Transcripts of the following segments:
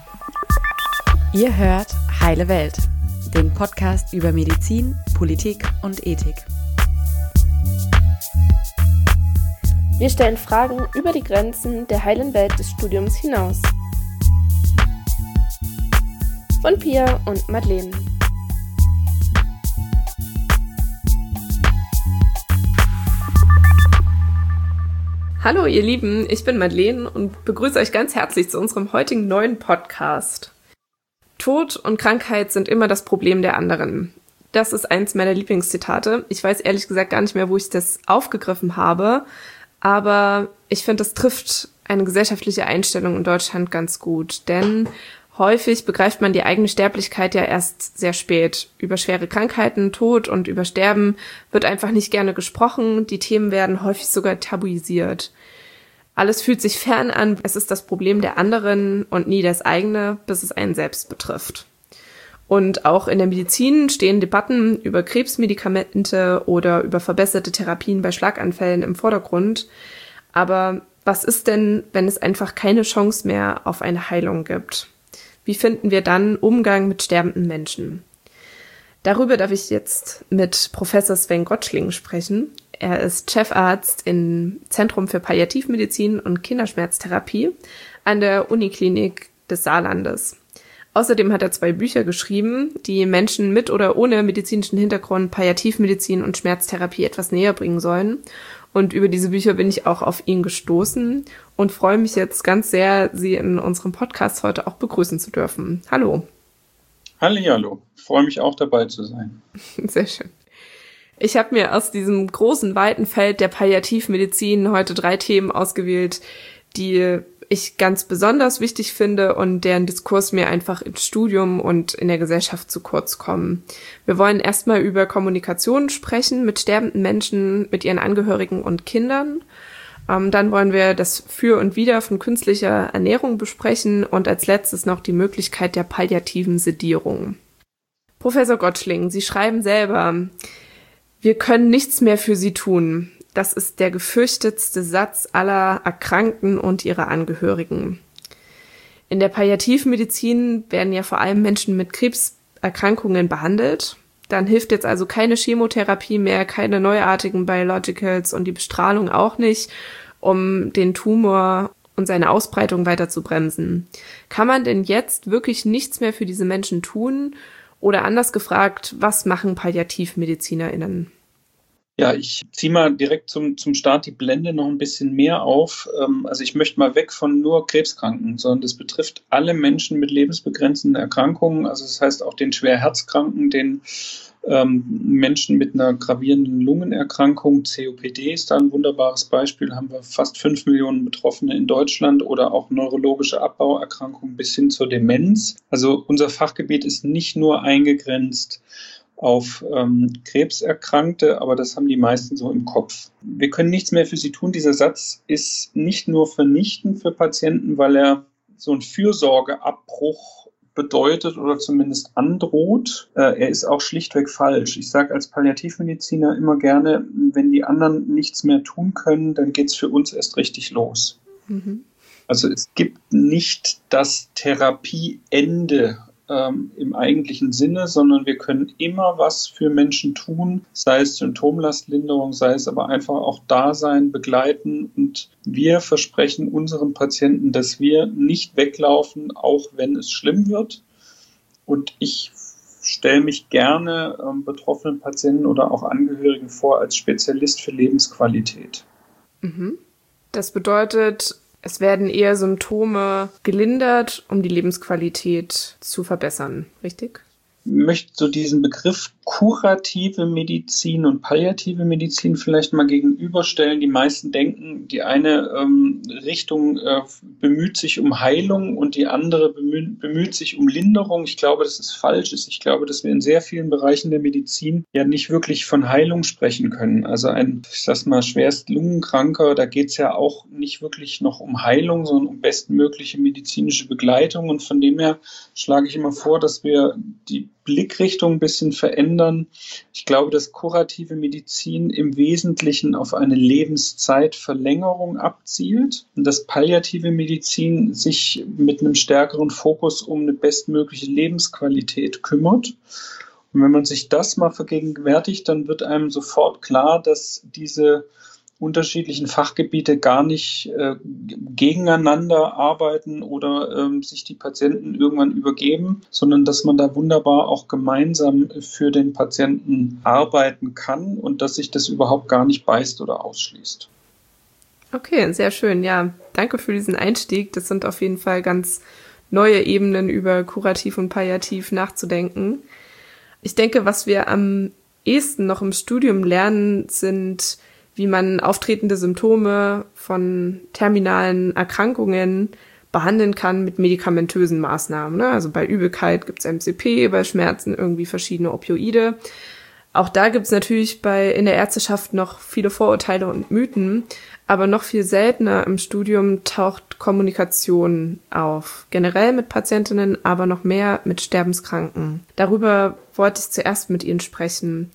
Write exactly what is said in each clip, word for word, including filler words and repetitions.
Ihr hört Heile Welt, den Podcast über Medizin, Politik und Ethik. Wir stellen Fragen über die Grenzen der heilen Welt des Studiums hinaus. Von Pia und Madeleine. Hallo ihr Lieben, ich bin Madeleine und begrüße euch ganz herzlich zu unserem heutigen neuen Podcast. Tod und Krankheit sind immer das Problem der anderen. Das ist eins meiner Lieblingszitate. Ich weiß ehrlich gesagt gar nicht mehr, wo ich das aufgegriffen habe, aber ich finde, das trifft eine gesellschaftliche Einstellung in Deutschland ganz gut, denn häufig begreift man die eigene Sterblichkeit ja erst sehr spät. Über schwere Krankheiten, Tod und über Sterben wird einfach nicht gerne gesprochen. Die Themen werden häufig sogar tabuisiert. Alles fühlt sich fern an. Es ist das Problem der anderen und nie das eigene, bis es einen selbst betrifft. Und auch in der Medizin stehen Debatten über Krebsmedikamente oder über verbesserte Therapien bei Schlaganfällen im Vordergrund. Aber was ist denn, wenn es einfach keine Chance mehr auf eine Heilung gibt? Wie finden wir dann Umgang mit sterbenden Menschen? Darüber darf ich jetzt mit Professor Sven Gottschling sprechen. Er ist Chefarzt im Zentrum für Palliativmedizin und Kinderschmerztherapie an der Uniklinik des Saarlandes. Außerdem hat er zwei Bücher geschrieben, die Menschen mit oder ohne medizinischen Hintergrund Palliativmedizin und Schmerztherapie etwas näher bringen sollen. Und über diese Bücher bin ich auch auf ihn gestoßen und freue mich jetzt ganz sehr, Sie in unserem Podcast heute auch begrüßen zu dürfen. Hallo. Hallihallo, ich freue mich auch dabei zu sein. Sehr schön. Ich habe mir aus diesem großen, weiten Feld der Palliativmedizin heute drei Themen ausgewählt, die ich ganz besonders wichtig finde und deren Diskurs mir einfach im Studium und in der Gesellschaft zu kurz kommen. Wir wollen erstmal über Kommunikation sprechen mit sterbenden Menschen, mit ihren Angehörigen und Kindern. Ähm, dann wollen wir das Für und Wider von künstlicher Ernährung besprechen und als letztes noch die Möglichkeit der palliativen Sedierung. Professor Gottschling, Sie schreiben selber: Wir können nichts mehr für sie tun. Das ist der gefürchtetste Satz aller Erkrankten und ihrer Angehörigen. In der Palliativmedizin werden ja vor allem Menschen mit Krebserkrankungen behandelt. Dann hilft jetzt also keine Chemotherapie mehr, keine neuartigen Biologicals und die Bestrahlung auch nicht, um den Tumor und seine Ausbreitung weiter zu bremsen. Kann man denn jetzt wirklich nichts mehr für diese Menschen tun? Oder anders gefragt, was machen PalliativmedizinerInnen? Ja, ich ziehe mal direkt zum, zum Start die Blende noch ein bisschen mehr auf. Also ich möchte mal weg von nur Krebskranken, sondern das betrifft alle Menschen mit lebensbegrenzenden Erkrankungen. Also das heißt auch den schwer Herzkranken, den ähm, Menschen mit einer gravierenden Lungenerkrankung. C O P D ist da ein wunderbares Beispiel. Haben wir fast fünf Millionen Betroffene in Deutschland oder auch neurologische Abbauerkrankungen bis hin zur Demenz. Also unser Fachgebiet ist nicht nur eingegrenzt auf ähm, Krebserkrankte, aber das haben die meisten so im Kopf. Wir können nichts mehr für sie tun. Dieser Satz ist nicht nur vernichtend für Patienten, weil er so einen Fürsorgeabbruch bedeutet oder zumindest androht. Äh, er ist auch schlichtweg falsch. Ich sage als Palliativmediziner immer gerne, wenn die anderen nichts mehr tun können, dann geht's für uns erst richtig los. Mhm. Also es gibt nicht das Therapieende im eigentlichen Sinne, sondern wir können immer was für Menschen tun, sei es Symptomlastlinderung, sei es aber einfach auch Dasein, begleiten, und wir versprechen unseren Patienten, dass wir nicht weglaufen, auch wenn es schlimm wird. Und ich stelle mich gerne ähm, betroffenen Patienten oder auch Angehörigen vor als Spezialist für Lebensqualität. Das bedeutet, es werden eher Symptome gelindert, um die Lebensqualität zu verbessern, richtig? Ich möchte so diesen Begriff kurative Medizin und palliative Medizin vielleicht mal gegenüberstellen. Die meisten denken, die eine ähm, Richtung äh, bemüht sich um Heilung und die andere bemüht, bemüht sich um Linderung. Ich glaube, dass es falsch ist. Ich glaube, dass wir in sehr vielen Bereichen der Medizin ja nicht wirklich von Heilung sprechen können. Also ein, ich sag mal, schwerst Lungenkranker, da geht es ja auch nicht wirklich noch um Heilung, sondern um bestmögliche medizinische Begleitung. Und von dem her schlage ich immer vor, dass wir die Blickrichtung ein bisschen verändern. Ich glaube, dass kurative Medizin im Wesentlichen auf eine Lebenszeitverlängerung abzielt und dass palliative Medizin sich mit einem stärkeren Fokus um eine bestmögliche Lebensqualität kümmert. Und wenn man sich das mal vergegenwärtigt, dann wird einem sofort klar, dass diese unterschiedlichen Fachgebiete gar nicht äh, gegeneinander arbeiten oder ähm, sich die Patienten irgendwann übergeben, sondern dass man da wunderbar auch gemeinsam für den Patienten arbeiten kann und dass sich das überhaupt gar nicht beißt oder ausschließt. Okay, sehr schön. Ja, danke für diesen Einstieg. Das sind auf jeden Fall ganz neue Ebenen, über Kurativ und Palliativ nachzudenken. Ich denke, was wir am ehesten noch im Studium lernen, sind, wie man auftretende Symptome von terminalen Erkrankungen behandeln kann mit medikamentösen Maßnahmen. Ne? Also bei Übelkeit gibt es M C P, bei Schmerzen irgendwie verschiedene Opioide. Auch da gibt es natürlich bei in der Ärzteschaft noch viele Vorurteile und Mythen, aber noch viel seltener im Studium taucht Kommunikation auf. Generell mit Patientinnen, aber noch mehr mit Sterbenskranken. Darüber wollte ich zuerst mit Ihnen sprechen.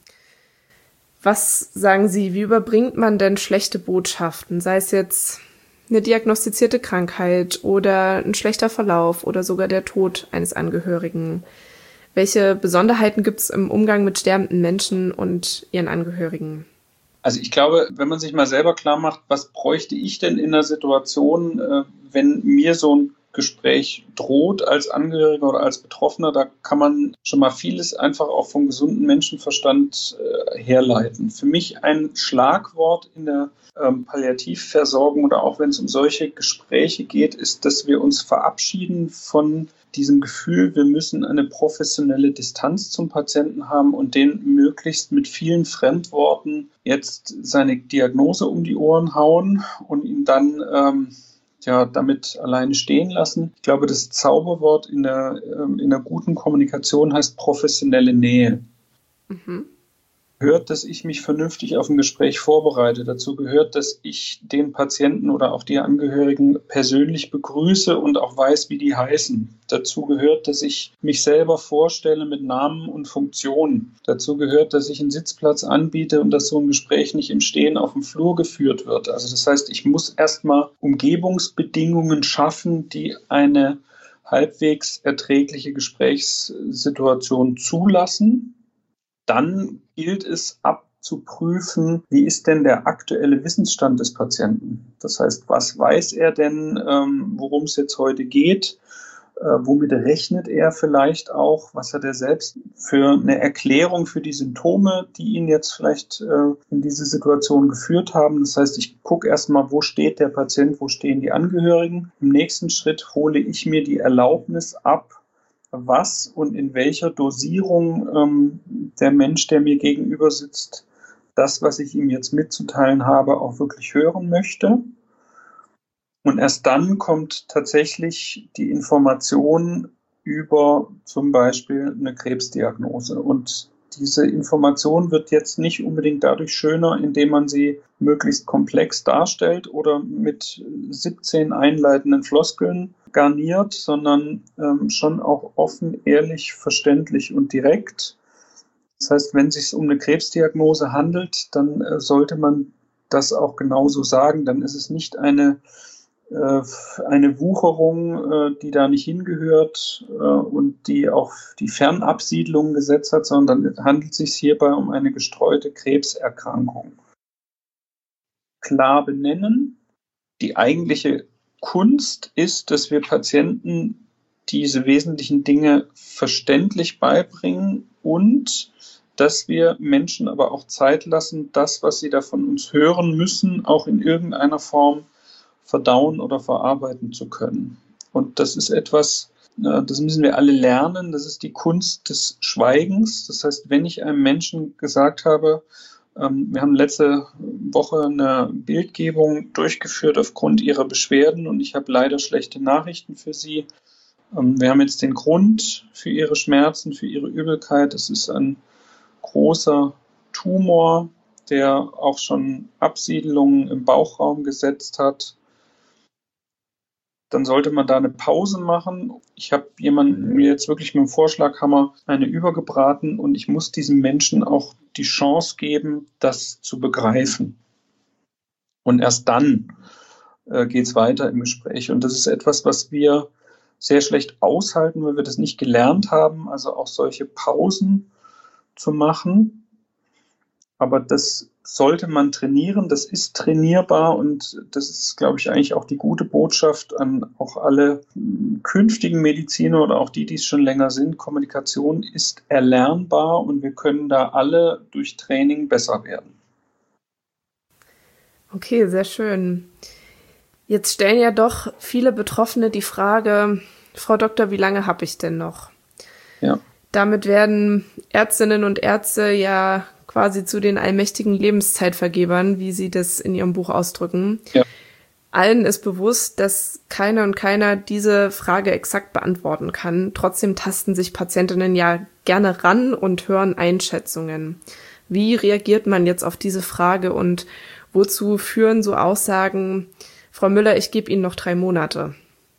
Was sagen Sie, wie überbringt man denn schlechte Botschaften, sei es jetzt eine diagnostizierte Krankheit oder ein schlechter Verlauf oder sogar der Tod eines Angehörigen? Welche Besonderheiten gibt es im Umgang mit sterbenden Menschen und ihren Angehörigen? Also ich glaube, wenn man sich mal selber klar macht, was bräuchte ich denn in einer Situation, wenn mir so ein Gespräch droht als Angehöriger oder als Betroffener, da kann man schon mal vieles einfach auch vom gesunden Menschenverstand äh, herleiten. Für mich ein Schlagwort in der ähm, Palliativversorgung oder auch wenn es um solche Gespräche geht, ist, dass wir uns verabschieden von diesem Gefühl, wir müssen eine professionelle Distanz zum Patienten haben und den möglichst mit vielen Fremdworten jetzt seine Diagnose um die Ohren hauen und ihn dann ähm, ja, damit alleine stehen lassen. Ich glaube, das Zauberwort in der, ähm, in der guten Kommunikation heißt professionelle Nähe. Mhm. Gehört, dass ich mich vernünftig auf ein Gespräch vorbereite. Dazu gehört, dass ich den Patienten oder auch die Angehörigen persönlich begrüße und auch weiß, wie die heißen. Dazu gehört, dass ich mich selber vorstelle mit Namen und Funktionen. Dazu gehört, dass ich einen Sitzplatz anbiete und dass so ein Gespräch nicht im Stehen auf dem Flur geführt wird. Also das heißt, ich muss erstmal Umgebungsbedingungen schaffen, die eine halbwegs erträgliche Gesprächssituation zulassen. Dann gilt es abzuprüfen, wie ist denn der aktuelle Wissensstand des Patienten? Das heißt, was weiß er denn, ähm, worum es jetzt heute geht? Äh, womit rechnet er vielleicht auch? Was hat er selbst für eine Erklärung für die Symptome, die ihn jetzt vielleicht äh, in diese Situation geführt haben? Das heißt, ich gucke erstmal, wo steht der Patient, wo stehen die Angehörigen? Im nächsten Schritt hole ich mir die Erlaubnis ab, was und in welcher Dosierung ähm, der Mensch, der mir gegenüber sitzt, das, was ich ihm jetzt mitzuteilen habe, auch wirklich hören möchte. Und erst dann kommt tatsächlich die Information über zum Beispiel eine Krebsdiagnose. Und diese Information wird jetzt nicht unbedingt dadurch schöner, indem man sie möglichst komplex darstellt oder mit siebzehn einleitenden Floskeln garniert, sondern ähm, schon auch offen, ehrlich, verständlich und direkt. Das heißt, wenn es sich um eine Krebsdiagnose handelt, dann äh, sollte man das auch genauso sagen. Dann ist es nicht eine, äh, eine Wucherung, äh, die da nicht hingehört äh, und die auch die Fernabsiedlung gesetzt hat, sondern dann handelt es sich hierbei um eine gestreute Krebserkrankung. Klar benennen. Die eigentliche Kunst ist, dass wir Patienten diese wesentlichen Dinge verständlich beibringen und dass wir Menschen aber auch Zeit lassen, das, was sie da von uns hören müssen, auch in irgendeiner Form verdauen oder verarbeiten zu können. Und das ist etwas, das müssen wir alle lernen, das ist die Kunst des Schweigens. Das heißt, wenn ich einem Menschen gesagt habe, wir haben letzte Woche eine Bildgebung durchgeführt aufgrund ihrer Beschwerden und ich habe leider schlechte Nachrichten für Sie. Wir haben jetzt den Grund für Ihre Schmerzen, für Ihre Übelkeit. Es ist ein großer Tumor, der auch schon Absiedlungen im Bauchraum gesetzt hat. dann sollte man da eine Pause machen. Ich habe jemanden mir jetzt wirklich mit dem Vorschlaghammer eine übergebraten und ich muss diesem Menschen auch die Chance geben, das zu begreifen. Und erst dann äh, geht es weiter im Gespräch. Und das ist etwas, was wir sehr schlecht aushalten, weil wir das nicht gelernt haben, also auch solche Pausen zu machen. Aber das sollte man trainieren, das ist trainierbar und das ist, glaube ich, eigentlich auch die gute Botschaft an auch alle künftigen Mediziner oder auch die, die es schon länger sind. Kommunikation ist erlernbar und wir können da alle durch Training besser werden. Okay, sehr schön. Jetzt stellen ja doch viele Betroffene die Frage, Frau Doktor, wie lange habe ich denn noch? Ja. Damit werden Ärztinnen und Ärzte ja quasi zu den allmächtigen Lebenszeitvergebern, wie Sie das in Ihrem Buch ausdrücken. Ja. Allen ist bewusst, dass keiner und keiner diese Frage exakt beantworten kann. Trotzdem tasten sich Patientinnen ja gerne ran und hören Einschätzungen. Wie reagiert man jetzt auf diese Frage und wozu führen so Aussagen, Frau Müller, ich gebe Ihnen noch drei Monate?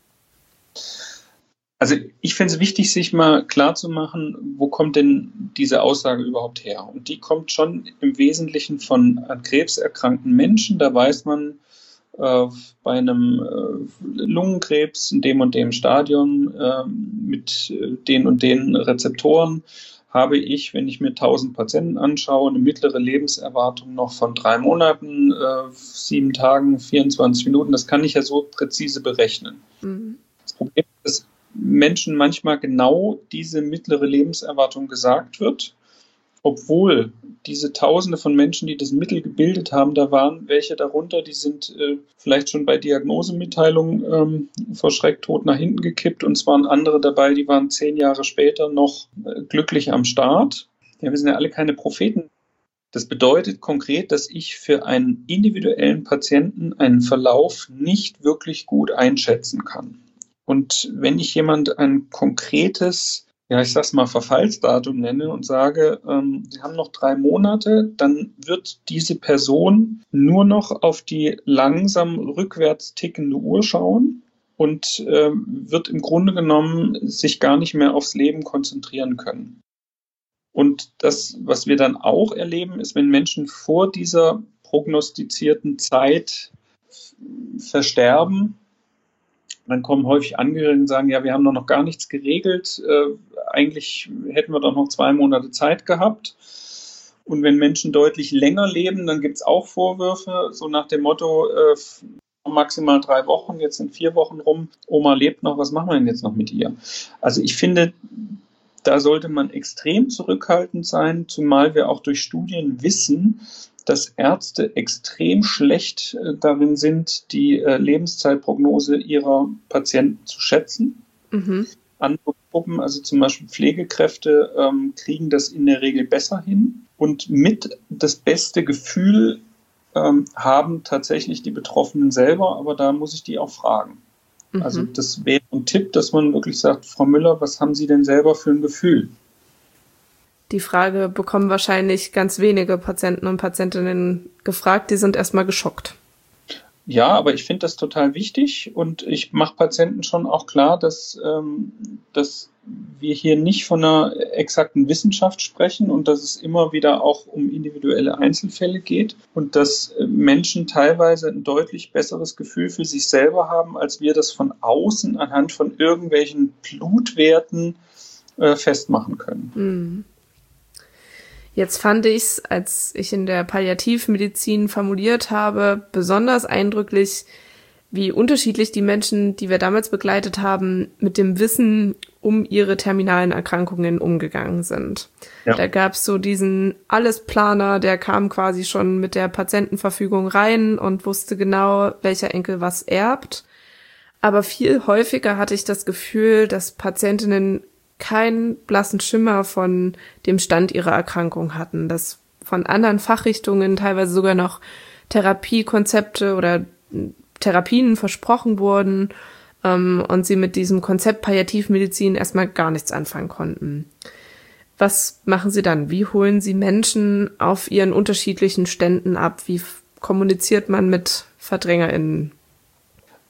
Also ich finde es wichtig, sich mal klarzumachen, wo kommt denn diese Aussage überhaupt her? Und die kommt schon im Wesentlichen von an Krebs erkrankten Menschen. Da weiß man, äh, bei einem äh, Lungenkrebs in dem und dem Stadion äh, mit äh, den und den Rezeptoren habe ich, wenn ich mir tausend Patienten anschaue, eine mittlere Lebenserwartung noch von drei Monaten, äh, sieben Tagen, vierundzwanzig Minuten. Das kann ich ja so präzise berechnen. Mhm. Das Problem ist, dass Menschen manchmal genau diese mittlere Lebenserwartung gesagt wird, obwohl diese Tausende von Menschen, die das Mittel gebildet haben, da waren welche darunter, die sind äh, vielleicht schon bei Diagnosemitteilung ähm, vor Schrecktod nach hinten gekippt und es waren andere dabei, die waren zehn Jahre später noch äh, glücklich am Start. Ja, wir sind ja alle keine Propheten. Das bedeutet konkret, dass ich für einen individuellen Patienten einen Verlauf nicht wirklich gut einschätzen kann. Und wenn ich jemand ein konkretes, ja, ich sag's mal, Verfallsdatum nenne und sage, ähm, Sie haben noch drei Monate, dann wird diese Person nur noch auf die langsam rückwärts tickende Uhr schauen und ähm, wird im Grunde genommen sich gar nicht mehr aufs Leben konzentrieren können. Und das, was wir dann auch erleben, ist, wenn Menschen vor dieser prognostizierten Zeit versterben, dann kommen häufig Angehörige und sagen, ja, wir haben doch noch gar nichts geregelt. Äh, eigentlich hätten wir doch noch zwei Monate Zeit gehabt. Und wenn Menschen deutlich länger leben, dann gibt es auch Vorwürfe, so nach dem Motto, äh, maximal drei Wochen, jetzt sind vier Wochen rum, Oma lebt noch, was machen wir denn jetzt noch mit ihr? Also ich finde, da sollte man extrem zurückhaltend sein, zumal wir auch durch Studien wissen, dass Ärzte extrem schlecht äh, darin sind, die äh, Lebenszeitprognose ihrer Patienten zu schätzen. Mhm. Andere Gruppen, also zum Beispiel Pflegekräfte, ähm, kriegen das in der Regel besser hin. Und mit das beste Gefühl ähm, haben tatsächlich die Betroffenen selber, aber da muss ich die auch fragen. Mhm. Also das wäre ein Tipp, dass man wirklich sagt, Frau Müller, was haben Sie denn selber für ein Gefühl? Die Frage bekommen wahrscheinlich ganz wenige Patienten und Patientinnen gefragt, die sind erstmal geschockt. Ja, aber ich finde das total wichtig und ich mache Patienten schon auch klar, dass, ähm, dass wir hier nicht von einer exakten Wissenschaft sprechen und dass es immer wieder auch um individuelle Einzelfälle geht und dass Menschen teilweise ein deutlich besseres Gefühl für sich selber haben, als wir das von außen anhand von irgendwelchen Blutwerten äh, festmachen können. Mhm. Jetzt fand ich es, als ich in der Palliativmedizin formuliert habe, besonders eindrücklich, wie unterschiedlich die Menschen, die wir damals begleitet haben, mit dem Wissen um ihre terminalen Erkrankungen umgegangen sind. Ja. Da gab es so diesen Allesplaner, der kam quasi schon mit der Patientenverfügung rein und wusste genau, welcher Enkel was erbt. Aber viel häufiger hatte ich das Gefühl, dass Patientinnen keinen blassen Schimmer von dem Stand ihrer Erkrankung hatten, dass von anderen Fachrichtungen teilweise sogar noch Therapiekonzepte oder Therapien versprochen wurden ähm, und sie mit diesem Konzept Palliativmedizin erstmal gar nichts anfangen konnten. Was machen Sie dann? Wie holen Sie Menschen auf ihren unterschiedlichen Ständen ab? Wie f- kommuniziert man mit VerdrängerInnen? Also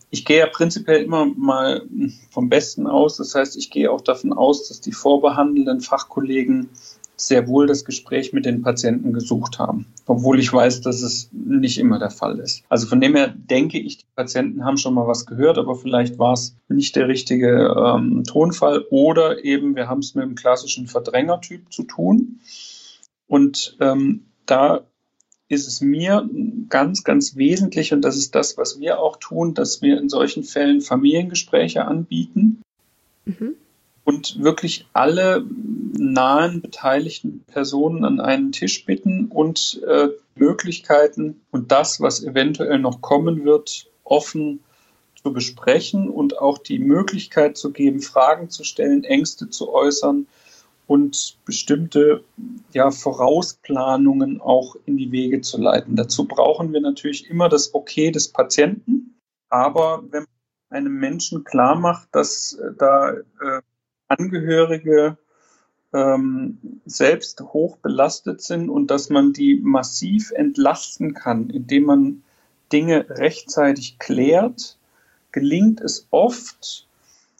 Ich gehe ja prinzipiell immer mal vom Besten aus. Das heißt, ich gehe auch davon aus, dass die vorbehandelnden Fachkollegen sehr wohl das Gespräch mit den Patienten gesucht haben, obwohl ich weiß, dass es nicht immer der Fall ist. Also von dem her denke ich, die Patienten haben schon mal was gehört, aber vielleicht war es nicht der richtige ähm, Tonfall oder eben wir haben es mit einem klassischen Verdrängertyp zu tun. Und ähm, da ist es mir ganz, ganz wesentlich, und das ist das, was wir auch tun, dass wir in solchen Fällen Familiengespräche anbieten. Mhm. Und wirklich alle nahen beteiligten Personen an einen Tisch bitten und äh, Möglichkeiten und das, was eventuell noch kommen wird, offen zu besprechen und auch die Möglichkeit zu geben, Fragen zu stellen, Ängste zu äußern und bestimmte ja, Vorausplanungen auch in die Wege zu leiten. Dazu brauchen wir natürlich immer das Okay des Patienten, aber wenn man einem Menschen klar macht, dass äh, da äh, Angehörige ähm, selbst hoch belastet sind und dass man die massiv entlasten kann, indem man Dinge rechtzeitig klärt, gelingt es oft,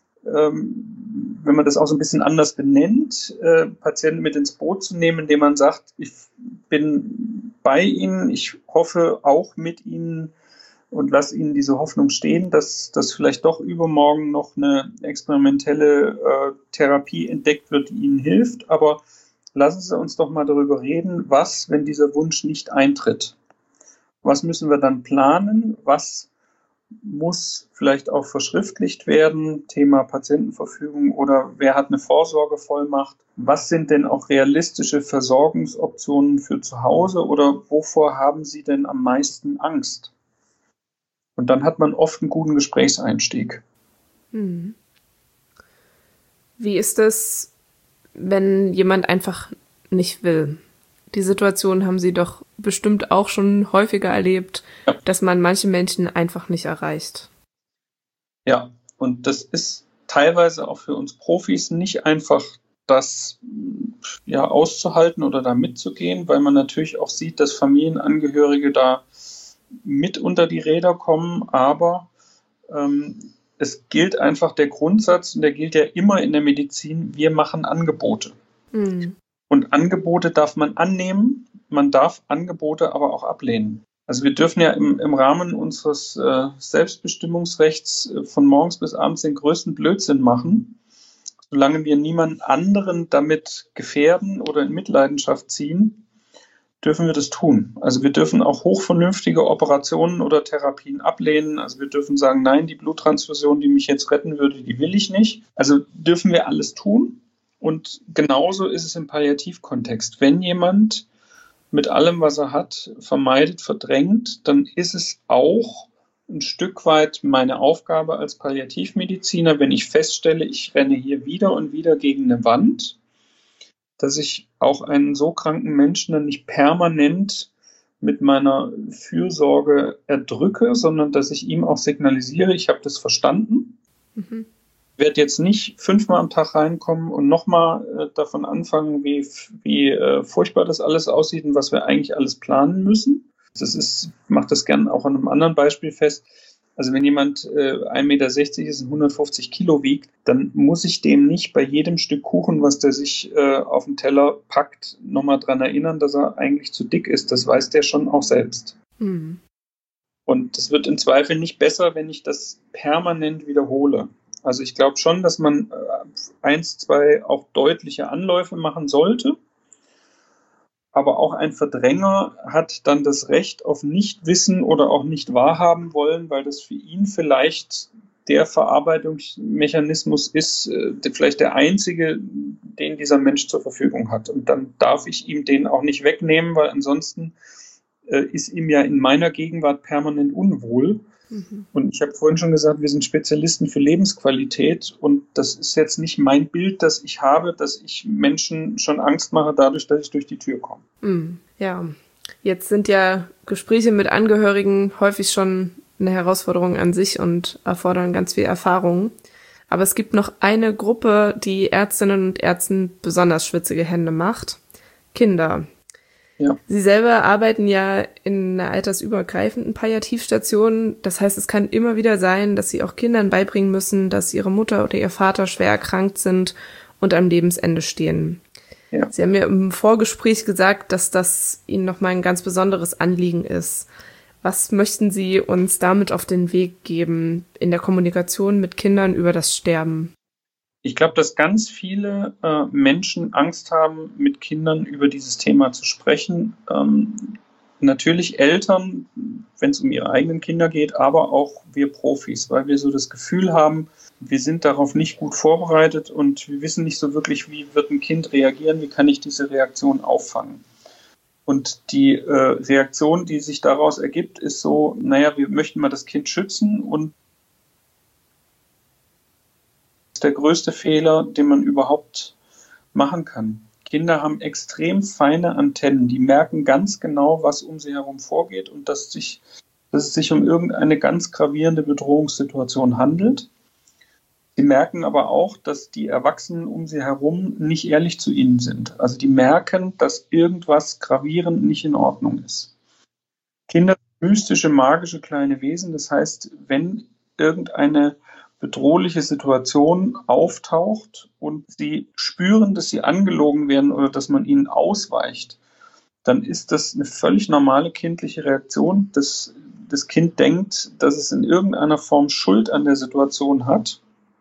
ähm, wenn man das auch so ein bisschen anders benennt, äh, Patienten mit ins Boot zu nehmen, indem man sagt, ich bin bei Ihnen, ich hoffe auch mit Ihnen, und lass Ihnen diese Hoffnung stehen, dass, dass vielleicht doch übermorgen noch eine experimentelle äh, Therapie entdeckt wird, die Ihnen hilft. Aber lassen Sie uns doch mal darüber reden, was, wenn dieser Wunsch nicht eintritt. Was müssen wir dann planen? Was muss vielleicht auch verschriftlicht werden? Thema Patientenverfügung oder wer hat eine Vorsorgevollmacht? Was sind denn auch realistische Versorgungsoptionen für zu Hause oder wovor haben Sie denn am meisten Angst? Und dann hat man oft einen guten Gesprächseinstieg. Hm. Wie ist es, wenn jemand einfach nicht will? Die Situation haben Sie doch bestimmt auch schon häufiger erlebt, ja, dass man manche Menschen einfach nicht erreicht. Ja, und das ist teilweise auch für uns Profis nicht einfach, das ja auszuhalten oder da mitzugehen, weil man natürlich auch sieht, dass Familienangehörige da mit unter die Räder kommen, aber ähm, es gilt einfach der Grundsatz, und der gilt ja immer in der Medizin, wir machen Angebote. Mhm. Und Angebote darf man annehmen, man darf Angebote aber auch ablehnen. Also wir dürfen ja im, im Rahmen unseres äh, Selbstbestimmungsrechts äh, von morgens bis abends den größten Blödsinn machen, solange wir niemanden anderen damit gefährden oder in Mitleidenschaft ziehen, dürfen wir das tun. Also wir dürfen auch hochvernünftige Operationen oder Therapien ablehnen. Also wir dürfen sagen, nein, die Bluttransfusion, die mich jetzt retten würde, die will ich nicht. Also dürfen wir alles tun. Und genauso ist es im Palliativkontext. Wenn jemand mit allem, was er hat, vermeidet, verdrängt, dann ist es auch ein Stück weit meine Aufgabe als Palliativmediziner, wenn ich feststelle, ich renne hier wieder und wieder gegen eine Wand, dass ich auch einen so kranken Menschen dann nicht permanent mit meiner Fürsorge erdrücke, sondern dass ich ihm auch signalisiere, ich habe das verstanden. Mhm. Ich werde jetzt nicht fünfmal am Tag reinkommen und nochmal äh, davon anfangen, wie, wie äh, furchtbar das alles aussieht und was wir eigentlich alles planen müssen. Das ist, ich mache das gern auch an einem anderen Beispiel fest. Also wenn jemand äh, ein Meter sechzig ist und hundertfünfzig Kilo wiegt, dann muss ich dem nicht bei jedem Stück Kuchen, was der sich äh, auf den Teller packt, nochmal dran erinnern, dass er eigentlich zu dick ist. Das weiß der schon auch selbst. Mhm. Und das wird im Zweifel nicht besser, wenn ich das permanent wiederhole. Also ich glaube schon, dass man äh, eins, zwei auch deutliche Anläufe machen sollte. Aber auch ein Verdränger hat dann das Recht auf Nichtwissen oder auch nicht wahrhaben wollen, weil das für ihn vielleicht der Verarbeitungsmechanismus ist, äh, vielleicht der einzige, den dieser Mensch zur Verfügung hat. Und dann darf ich ihm den auch nicht wegnehmen, weil ansonsten äh, ist ihm ja in meiner Gegenwart permanent unwohl. Mhm. Und ich habe vorhin schon gesagt, wir sind Spezialisten für Lebensqualität und das ist jetzt nicht mein Bild, das ich habe, dass ich Menschen schon Angst mache dadurch, dass ich durch die Tür komme. Mhm. Ja, jetzt sind ja Gespräche mit Angehörigen häufig schon eine Herausforderung an sich und erfordern ganz viel Erfahrung. Aber es gibt noch eine Gruppe, die Ärztinnen und Ärzten besonders schwitzige Hände macht. Kinder. Ja. Sie selber arbeiten ja in einer altersübergreifenden Palliativstation. Das heißt, es kann immer wieder sein, dass Sie auch Kindern beibringen müssen, dass ihre Mutter oder ihr Vater schwer erkrankt sind und am Lebensende stehen. Ja. Sie haben mir im Vorgespräch gesagt, dass das Ihnen nochmal ein ganz besonderes Anliegen ist. Was möchten Sie uns damit auf den Weg geben in der Kommunikation mit Kindern über das Sterben? Ich glaube, dass ganz viele äh, Menschen Angst haben, mit Kindern über dieses Thema zu sprechen. Ähm, natürlich Eltern, wenn es um ihre eigenen Kinder geht, aber auch wir Profis, weil wir so das Gefühl haben, wir sind darauf nicht gut vorbereitet und wir wissen nicht so wirklich, wie wird ein Kind reagieren, wie kann ich diese Reaktion auffangen. Und die äh, Reaktion, die sich daraus ergibt, ist so, naja, wir möchten mal das Kind schützen und der größte Fehler, den man überhaupt machen kann. Kinder haben extrem feine Antennen, die merken ganz genau, was um sie herum vorgeht und dass, sich, dass es sich um irgendeine ganz gravierende Bedrohungssituation handelt. Sie merken aber auch, dass die Erwachsenen um sie herum nicht ehrlich zu ihnen sind. Also die merken, dass irgendwas gravierend nicht in Ordnung ist. Kinder sind mystische, magische kleine Wesen. Das heißt, wenn irgendeine bedrohliche Situation auftaucht und sie spüren, dass sie angelogen werden oder dass man ihnen ausweicht, dann ist das eine völlig normale kindliche Reaktion. Das, das Kind denkt, dass es in irgendeiner Form Schuld an der Situation hat.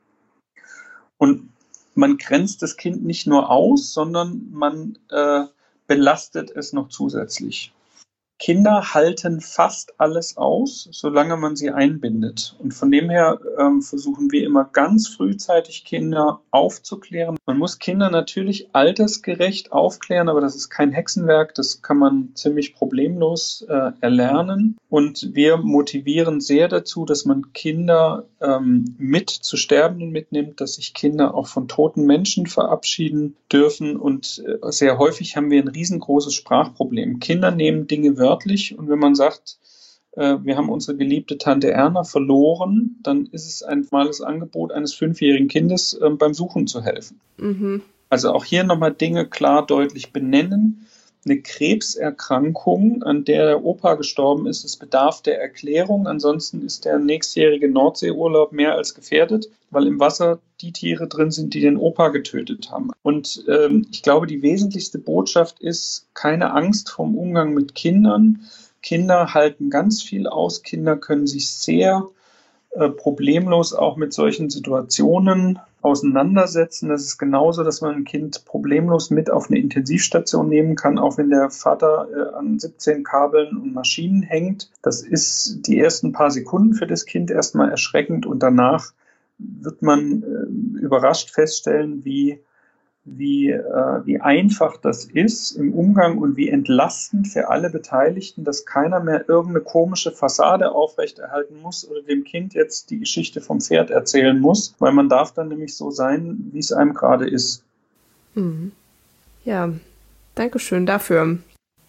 Und man grenzt das Kind nicht nur aus, sondern man äh, belastet es noch zusätzlich. Kinder halten fast alles aus, solange man sie einbindet. Und von dem her ähm, versuchen wir immer ganz frühzeitig Kinder aufzuklären. Man muss Kinder natürlich altersgerecht aufklären, aber das ist kein Hexenwerk. Das kann man ziemlich problemlos äh, erlernen. Und wir motivieren sehr dazu, dass man Kinder ähm, mit zu Sterbenden mitnimmt, dass sich Kinder auch von toten Menschen verabschieden dürfen. Und äh, sehr häufig haben wir ein riesengroßes Sprachproblem. Kinder nehmen Dinge wörtlich und wenn man sagt, äh, wir haben unsere geliebte Tante Erna verloren, dann ist es ein normales Angebot eines fünfjährigen Kindes, äh, beim Suchen zu helfen. Mhm. Also auch hier nochmal Dinge klar, deutlich benennen. Eine Krebserkrankung, an der der Opa gestorben ist, es bedarf der Erklärung. Ansonsten ist der nächstjährige Nordseeurlaub mehr als gefährdet, weil im Wasser die Tiere drin sind, die den Opa getötet haben. Und ähm, ich glaube, die wesentlichste Botschaft ist, keine Angst vom Umgang mit Kindern. Kinder halten ganz viel aus. Kinder können sich sehr äh, problemlos auch mit solchen Situationen auseinandersetzen. Das ist genauso, dass man ein Kind problemlos mit auf eine Intensivstation nehmen kann, auch wenn der Vater äh, an siebzehn Kabeln und Maschinen hängt. Das ist die ersten paar Sekunden für das Kind erstmal erschreckend und danach wird man äh, überrascht feststellen, wie, wie, äh, wie einfach das ist im Umgang und wie entlastend für alle Beteiligten, dass keiner mehr irgendeine komische Fassade aufrechterhalten muss oder dem Kind jetzt die Geschichte vom Pferd erzählen muss, weil man darf dann nämlich so sein, wie es einem gerade ist. Mhm. Ja, danke schön dafür.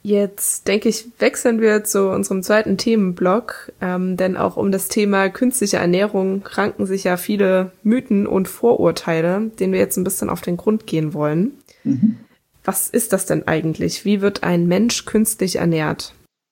Jetzt denke ich, wechseln wir zu unserem zweiten Themenblock, ähm, denn auch um das Thema künstliche Ernährung ranken sich ja viele Mythen und Vorurteile, denen wir jetzt ein bisschen auf den Grund gehen wollen. Mhm. Was ist das denn eigentlich? Wie wird ein Mensch künstlich ernährt?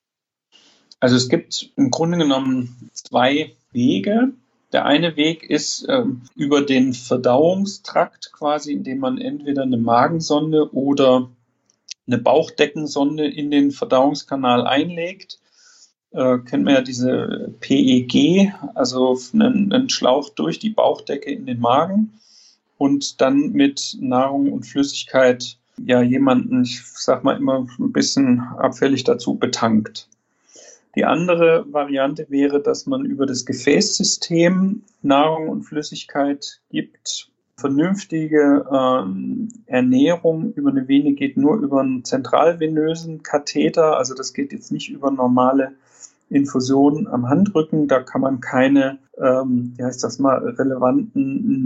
Also es gibt im Grunde genommen zwei Wege. Der eine Weg ist ähm, über den Verdauungstrakt quasi, indem man entweder eine Magensonde oder eine Bauchdeckensonde in den Verdauungskanal einlegt. Äh, kennt man ja diese P E G, also einen, einen Schlauch durch die Bauchdecke in den Magen und dann mit Nahrung und Flüssigkeit ja jemanden, ich sag mal immer ein bisschen abfällig dazu, betankt. Die andere Variante wäre, dass man über das Gefäßsystem Nahrung und Flüssigkeit gibt. Vernünftige ähm, Ernährung über eine Vene geht nur über einen zentralvenösen Katheter. Also das geht jetzt nicht über normale Infusionen am Handrücken. Da kann man keine, ähm, wie heißt das mal, relevanten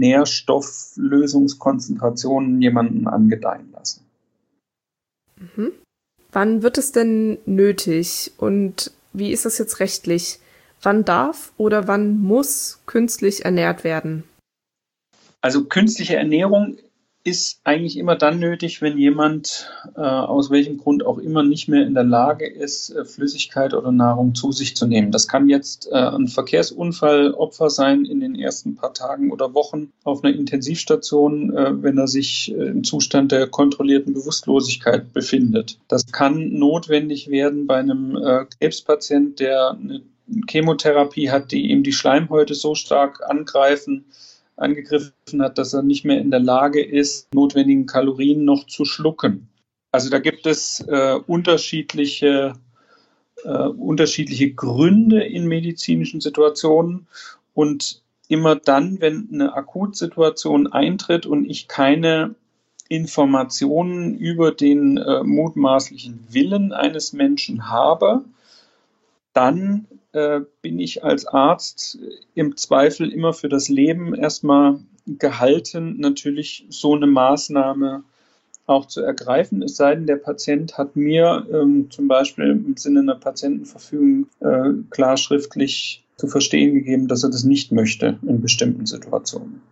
Nährstofflösungskonzentrationen jemanden angedeihen lassen. Mhm. Wann wird es denn nötig und wie ist das jetzt rechtlich? Wann darf oder wann muss künstlich ernährt werden? Also künstliche Ernährung ist eigentlich immer dann nötig, wenn jemand äh, aus welchem Grund auch immer nicht mehr in der Lage ist, äh, Flüssigkeit oder Nahrung zu sich zu nehmen. Das kann jetzt äh, ein Verkehrsunfallopfer sein in den ersten paar Tagen oder Wochen auf einer Intensivstation, äh, wenn er sich äh, im Zustand der kontrollierten Bewusstlosigkeit befindet. Das kann notwendig werden bei einem äh, Krebspatient, der eine Chemotherapie hat, die ihm die Schleimhäute so stark angreifen, angegriffen hat, dass er nicht mehr in der Lage ist, notwendigen Kalorien noch zu schlucken. Also da gibt es äh, unterschiedliche, äh, unterschiedliche Gründe in medizinischen Situationen und immer dann, wenn eine Akutsituation eintritt und ich keine Informationen über den äh, mutmaßlichen Willen eines Menschen habe, dann äh, bin ich als Arzt im Zweifel immer für das Leben erstmal gehalten, natürlich so eine Maßnahme auch zu ergreifen. Es sei denn, der Patient hat mir ähm, zum Beispiel im Sinne einer Patientenverfügung äh, klar schriftlich zu verstehen gegeben, dass er das nicht möchte in bestimmten Situationen.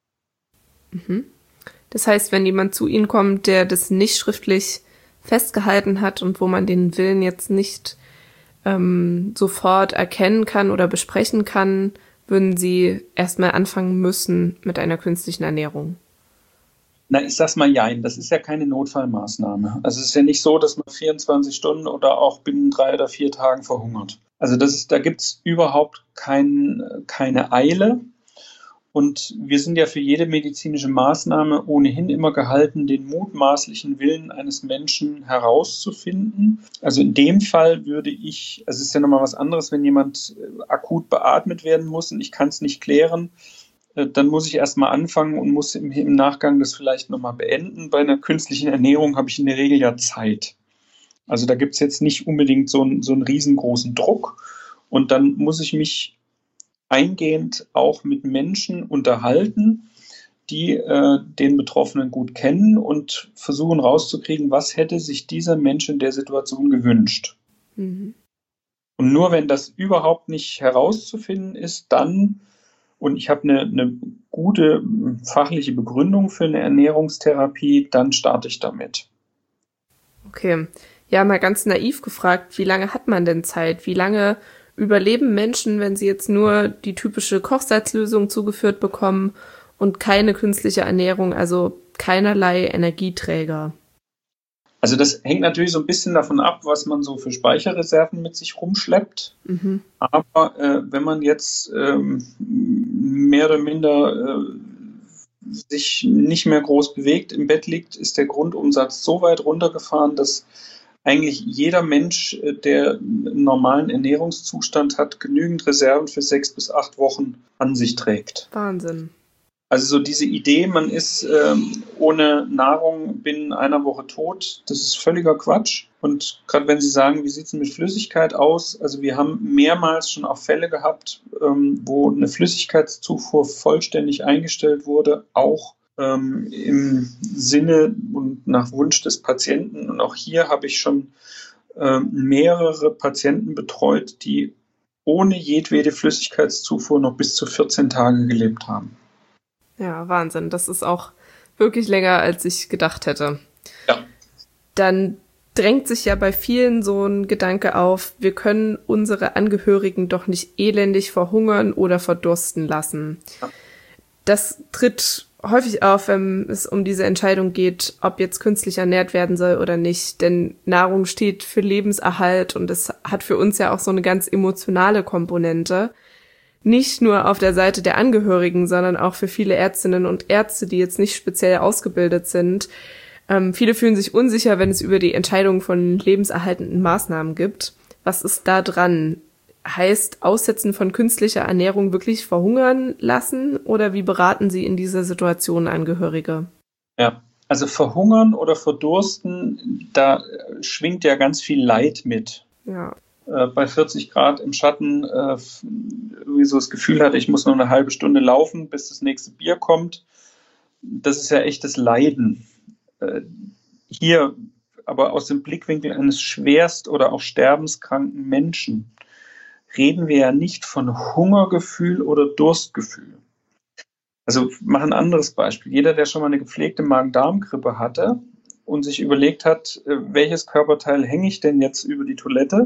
Mhm. Das heißt, wenn jemand zu Ihnen kommt, der das nicht schriftlich festgehalten hat und wo man den Willen jetzt nicht ähm, sofort erkennen kann oder besprechen kann, würden Sie erstmal anfangen müssen mit einer künstlichen Ernährung? Na, ich sag's mal jein, das ist ja keine Notfallmaßnahme. Also es ist ja nicht so, dass man vierundzwanzig Stunden oder auch binnen drei oder vier Tagen verhungert. Also das ist, da gibt's überhaupt kein, keine Eile. Und wir sind ja für jede medizinische Maßnahme ohnehin immer gehalten, den mutmaßlichen Willen eines Menschen herauszufinden. Also in dem Fall würde ich, also es ist ja nochmal was anderes, wenn jemand akut beatmet werden muss und ich kann es nicht klären, dann muss ich erstmal anfangen und muss im, im Nachgang das vielleicht nochmal beenden. Bei einer künstlichen Ernährung habe ich in der Regel ja Zeit. Also da gibt es jetzt nicht unbedingt so, ein, so einen riesengroßen Druck. Und dann muss ich mich eingehend auch mit Menschen unterhalten, die äh, den Betroffenen gut kennen und versuchen rauszukriegen, was hätte sich dieser Mensch in der Situation gewünscht. Mhm. Und nur wenn das überhaupt nicht herauszufinden ist, dann, und ich habe eine, eine gute fachliche Begründung für eine Ernährungstherapie, dann starte ich damit. Okay, ja, mal ganz naiv gefragt, wie lange hat man denn Zeit? Wie lange überleben Menschen, wenn sie jetzt nur die typische Kochsalzlösung zugeführt bekommen und keine künstliche Ernährung, also keinerlei Energieträger? Also das hängt natürlich so ein bisschen davon ab, was man so für Speicherreserven mit sich rumschleppt. Mhm. Aber äh, wenn man jetzt ähm, mehr oder minder äh, sich nicht mehr groß bewegt, im Bett liegt, ist der Grundumsatz so weit runtergefahren, dass eigentlich jeder Mensch, der einen normalen Ernährungszustand hat, genügend Reserven für sechs bis acht Wochen an sich trägt. Wahnsinn. Also so diese Idee, man ist ähm, ohne Nahrung binnen einer Woche tot, das ist völliger Quatsch. Und gerade wenn Sie sagen, wie sieht es mit Flüssigkeit aus? Also wir haben mehrmals schon auch Fälle gehabt, ähm, wo eine Flüssigkeitszufuhr vollständig eingestellt wurde, auch Ähm, im Sinne und nach Wunsch des Patienten. Und auch hier habe ich schon ähm, mehrere Patienten betreut, die ohne jedwede Flüssigkeitszufuhr noch bis zu vierzehn Tage gelebt haben. Ja, Wahnsinn. Das ist auch wirklich länger, als ich gedacht hätte. Ja. Dann drängt sich ja bei vielen so ein Gedanke auf, wir können unsere Angehörigen doch nicht elendig verhungern oder verdursten lassen. Ja. Das tritt häufig auf, wenn es um diese Entscheidung geht, ob jetzt künstlich ernährt werden soll oder nicht. Denn Nahrung steht für Lebenserhalt und es hat für uns ja auch so eine ganz emotionale Komponente. Nicht nur auf der Seite der Angehörigen, sondern auch für viele Ärztinnen und Ärzte, die jetzt nicht speziell ausgebildet sind. Ähm, viele fühlen sich unsicher, wenn es über die Entscheidung von lebenserhaltenden Maßnahmen gibt. Was ist da dran? Heißt Aussetzen von künstlicher Ernährung wirklich verhungern lassen oder wie beraten Sie in dieser Situation Angehörige? Ja, also verhungern oder verdursten, da schwingt ja ganz viel Leid mit. Ja. Äh, bei vierzig Grad im Schatten äh, irgendwie so das Gefühl hatte, ich muss noch eine halbe Stunde laufen, bis das nächste Bier kommt. Das ist ja echtes Leiden. Äh, hier aber aus dem Blickwinkel eines schwerst oder auch sterbenskranken Menschen reden wir ja nicht von Hungergefühl oder Durstgefühl. Also mach ein anderes Beispiel. Jeder, der schon mal eine gepflegte Magen-Darm-Grippe hatte und sich überlegt hat, welches Körperteil hänge ich denn jetzt über die Toilette,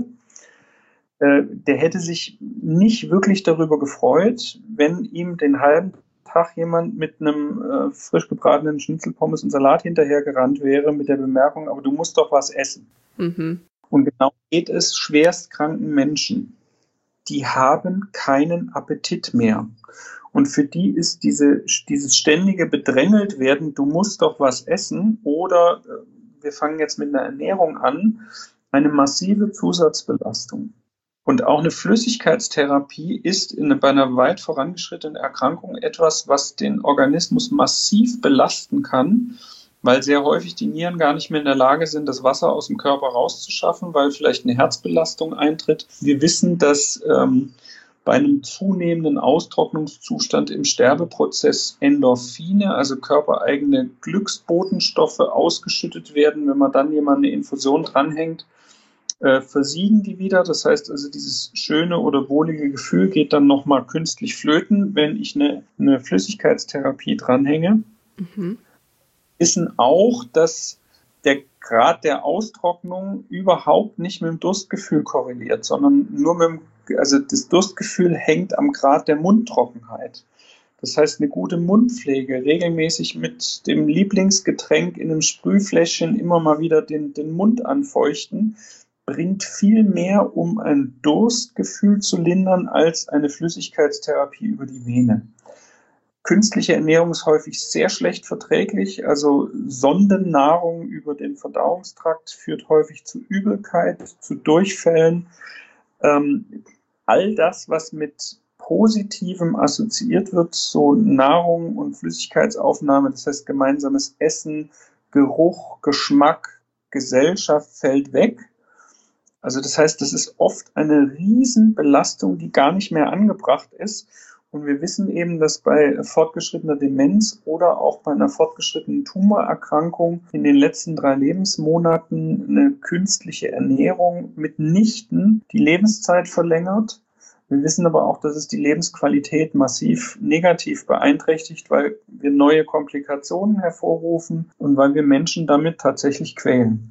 der hätte sich nicht wirklich darüber gefreut, wenn ihm den halben Tag jemand mit einem äh, frisch gebratenen Schnitzelpommes und Salat hinterhergerannt wäre mit der Bemerkung, aber du musst doch was essen. Mhm. Und genau geht es schwerstkranken Menschen. Die haben keinen Appetit mehr. Und für die ist diese, dieses ständige bedrängelt werden, du musst doch was essen oder äh, wir fangen jetzt mit einer Ernährung an, eine massive Zusatzbelastung. Und auch eine Flüssigkeitstherapie ist in, bei einer weit vorangeschrittenen Erkrankung etwas, was den Organismus massiv belasten kann, weil sehr häufig die Nieren gar nicht mehr in der Lage sind, das Wasser aus dem Körper rauszuschaffen, weil vielleicht eine Herzbelastung eintritt. Wir wissen, dass ähm, bei einem zunehmenden Austrocknungszustand im Sterbeprozess Endorphine, also körpereigene Glücksbotenstoffe, ausgeschüttet werden. Wenn man dann jemand eine Infusion dranhängt, Äh, versiegen die wieder. Das heißt also, dieses schöne oder wohlige Gefühl geht dann nochmal künstlich flöten, wenn ich eine, eine Flüssigkeitstherapie dranhänge. Mhm. Wissen auch, dass der Grad der Austrocknung überhaupt nicht mit dem Durstgefühl korreliert, sondern nur mit dem, also das Durstgefühl hängt am Grad der Mundtrockenheit. Das heißt, eine gute Mundpflege, regelmäßig mit dem Lieblingsgetränk in einem Sprühfläschchen immer mal wieder den, den Mund anfeuchten, bringt viel mehr, um ein Durstgefühl zu lindern, als eine Flüssigkeitstherapie über die Vene. Künstliche Ernährung ist häufig sehr schlecht verträglich, also Sondennahrung über den Verdauungstrakt führt häufig zu Übelkeit, zu Durchfällen. Ähm, all das, was mit Positivem assoziiert wird, so Nahrung und Flüssigkeitsaufnahme, das heißt gemeinsames Essen, Geruch, Geschmack, Gesellschaft fällt weg. Also das heißt, das ist oft eine Riesenbelastung, die gar nicht mehr angebracht ist. Und wir wissen eben, dass bei fortgeschrittener Demenz oder auch bei einer fortgeschrittenen Tumorerkrankung in den letzten drei Lebensmonaten eine künstliche Ernährung mitnichten die Lebenszeit verlängert. Wir wissen aber auch, dass es die Lebensqualität massiv negativ beeinträchtigt, weil wir neue Komplikationen hervorrufen und weil wir Menschen damit tatsächlich quälen.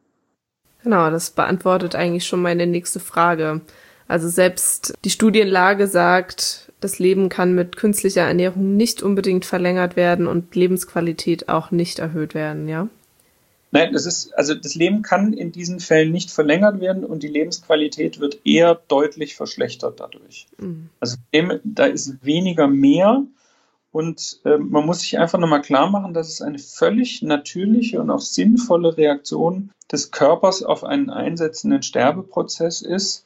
Genau, das beantwortet eigentlich schon meine nächste Frage. Also selbst die Studienlage sagt, das Leben kann mit künstlicher Ernährung nicht unbedingt verlängert werden und Lebensqualität auch nicht erhöht werden, ja? Nein, das ist, also das Leben kann in diesen Fällen nicht verlängert werden und die Lebensqualität wird eher deutlich verschlechtert dadurch. Mhm. Also da ist weniger mehr. Und äh, man muss sich einfach nochmal klar machen, dass es eine völlig natürliche und auch sinnvolle Reaktion des Körpers auf einen einsetzenden Sterbeprozess ist,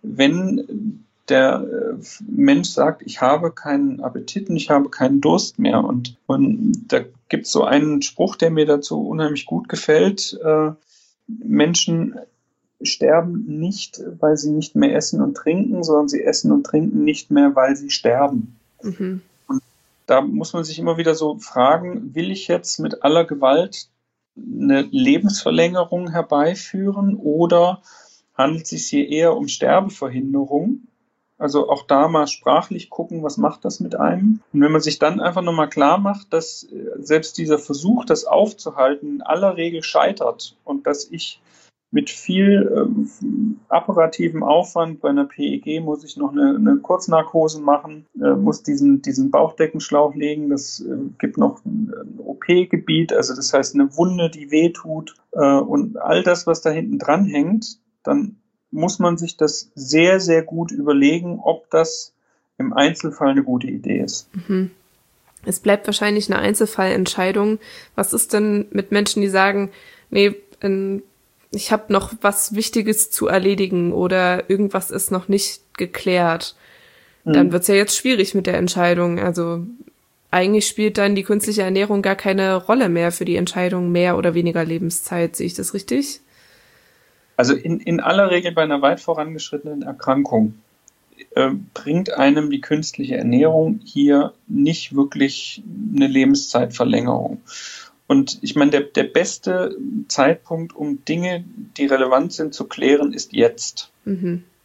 wenn der äh, Mensch sagt, ich habe keinen Appetit und ich habe keinen Durst mehr. Und, und da gibt es so einen Spruch, der mir dazu unheimlich gut gefällt. Äh, Menschen sterben nicht, weil sie nicht mehr essen und trinken, sondern sie essen und trinken nicht mehr, weil sie sterben. Mhm. Da muss man sich immer wieder so fragen, will ich jetzt mit aller Gewalt eine Lebensverlängerung herbeiführen oder handelt es sich hier eher um Sterbeverhinderung? Also auch da mal sprachlich gucken, was macht das mit einem? Und wenn man sich dann einfach nochmal klar macht, dass selbst dieser Versuch, das aufzuhalten, in aller Regel scheitert und dass ich mit viel ähm, operativem Aufwand, bei einer P E G muss ich noch eine, eine Kurznarkose machen, äh, muss diesen, diesen Bauchdeckenschlauch legen, das äh, gibt noch ein, ein O P-Gebiet, also das heißt eine Wunde, die wehtut äh, und all das, was da hinten dran hängt, dann muss man sich das sehr, sehr gut überlegen, ob das im Einzelfall eine gute Idee ist. Mhm. Es bleibt wahrscheinlich eine Einzelfallentscheidung. Was ist denn mit Menschen, die sagen, nee, in ich habe noch was Wichtiges zu erledigen oder irgendwas ist noch nicht geklärt, mhm. Dann wird's ja jetzt schwierig mit der Entscheidung. Also eigentlich spielt dann die künstliche Ernährung gar keine Rolle mehr für die Entscheidung mehr oder weniger Lebenszeit. Sehe ich das richtig? Also in, in aller Regel bei einer weit vorangeschrittenen Erkrankung äh, bringt einem die künstliche Ernährung hier nicht wirklich eine Lebenszeitverlängerung. Und ich meine, der, der beste Zeitpunkt, um Dinge, die relevant sind, zu klären, ist jetzt. Mhm.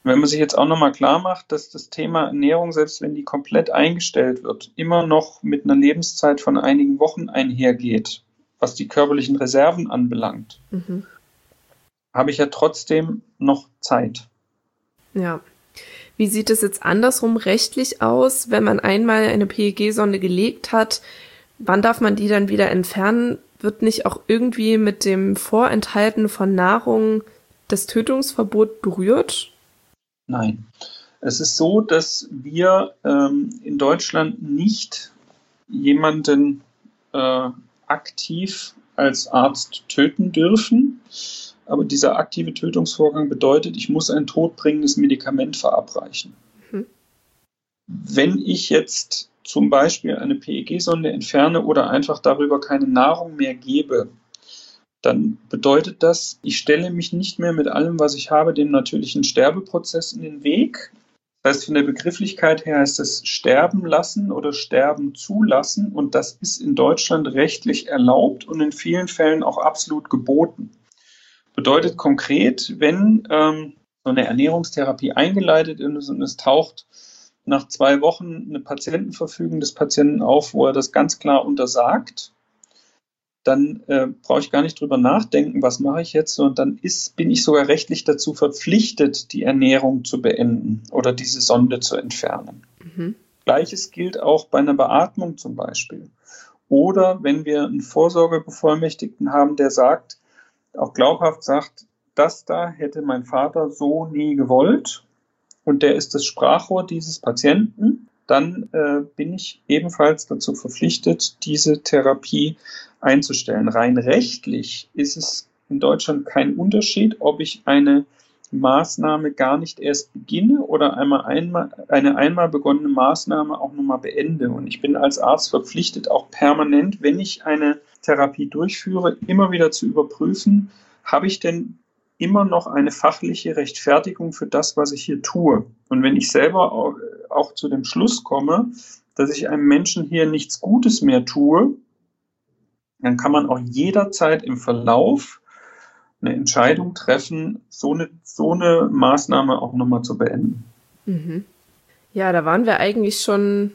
Wenn man sich jetzt auch nochmal klar macht, dass das Thema Ernährung, selbst wenn die komplett eingestellt wird, immer noch mit einer Lebenszeit von einigen Wochen einhergeht, was die körperlichen Reserven anbelangt, mhm. habe ich ja trotzdem noch Zeit. Ja. Wie sieht es jetzt andersrum rechtlich aus, wenn man einmal eine P E G-Sonde gelegt hat? Wann darf man die dann wieder entfernen? Wird nicht auch irgendwie mit dem Vorenthalten von Nahrung das Tötungsverbot berührt? Nein. Es ist so, dass wir ähm, in Deutschland nicht jemanden äh, aktiv als Arzt töten dürfen. Aber dieser aktive Tötungsvorgang bedeutet, ich muss ein todbringendes Medikament verabreichen. Mhm. Wenn ich jetzt zum Beispiel eine P E G-Sonde entferne oder einfach darüber keine Nahrung mehr gebe, dann bedeutet das, ich stelle mich nicht mehr mit allem, was ich habe, dem natürlichen Sterbeprozess in den Weg. Das heißt, von der Begrifflichkeit her heißt es sterben lassen oder sterben zulassen. Und das ist in Deutschland rechtlich erlaubt und in vielen Fällen auch absolut geboten. Bedeutet konkret, wenn ähm, so eine Ernährungstherapie eingeleitet ist und es taucht nach zwei Wochen eine Patientenverfügung des Patienten auf, wo er das ganz klar untersagt, dann äh, brauche ich gar nicht drüber nachdenken, was mache ich jetzt, sondern dann ist, bin ich sogar rechtlich dazu verpflichtet, die Ernährung zu beenden oder diese Sonde zu entfernen. Mhm. Gleiches gilt auch bei einer Beatmung zum Beispiel. Oder wenn wir einen Vorsorgebevollmächtigten haben, der sagt, auch glaubhaft sagt, das da hätte mein Vater so nie gewollt und der ist das Sprachrohr dieses Patienten, dann äh, bin ich ebenfalls dazu verpflichtet, diese Therapie einzustellen. Rein rechtlich ist es in Deutschland kein Unterschied, ob ich eine Maßnahme gar nicht erst beginne oder einmal einmal, eine einmal begonnene Maßnahme auch nochmal beende. Und ich bin als Arzt verpflichtet, auch permanent, wenn ich eine Therapie durchführe, immer wieder zu überprüfen, habe ich denn immer noch eine fachliche Rechtfertigung für das, was ich hier tue. Und wenn ich selber auch, auch zu dem Schluss komme, dass ich einem Menschen hier nichts Gutes mehr tue, dann kann man auch jederzeit im Verlauf eine Entscheidung treffen, so eine, so eine Maßnahme auch nochmal zu beenden. Mhm. Ja, da waren wir eigentlich schon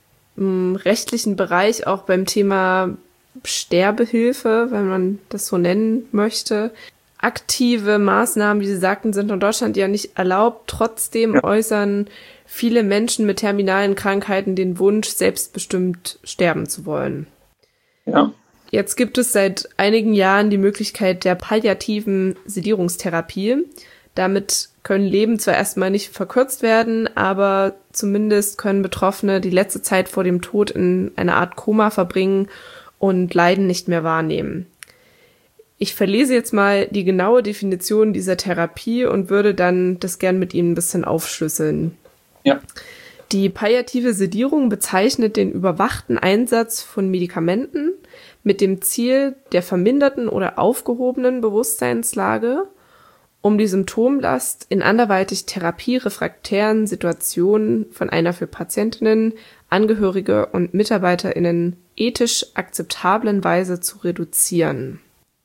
im rechtlichen Bereich auch beim Thema Sterbehilfe, wenn man das so nennen möchte. Aktive Maßnahmen, wie Sie sagten, sind in Deutschland ja nicht erlaubt. Trotzdem ja. äußern viele Menschen mit terminalen Krankheiten den Wunsch, selbstbestimmt sterben zu wollen. Ja. Jetzt gibt es seit einigen Jahren die Möglichkeit der palliativen Sedierungstherapie. Damit können Leben zwar erstmal nicht verkürzt werden, aber zumindest können Betroffene die letzte Zeit vor dem Tod in einer Art Koma verbringen und Leiden nicht mehr wahrnehmen. Ich verlese jetzt mal die genaue Definition dieser Therapie und würde dann das gern mit Ihnen ein bisschen aufschlüsseln. Ja. Die palliative Sedierung bezeichnet den überwachten Einsatz von Medikamenten mit dem Ziel der verminderten oder aufgehobenen Bewusstseinslage, um die Symptomlast in anderweitig therapierefraktären Situationen von einer für Patientinnen, Angehörige und MitarbeiterInnen ethisch akzeptablen Weise zu reduzieren.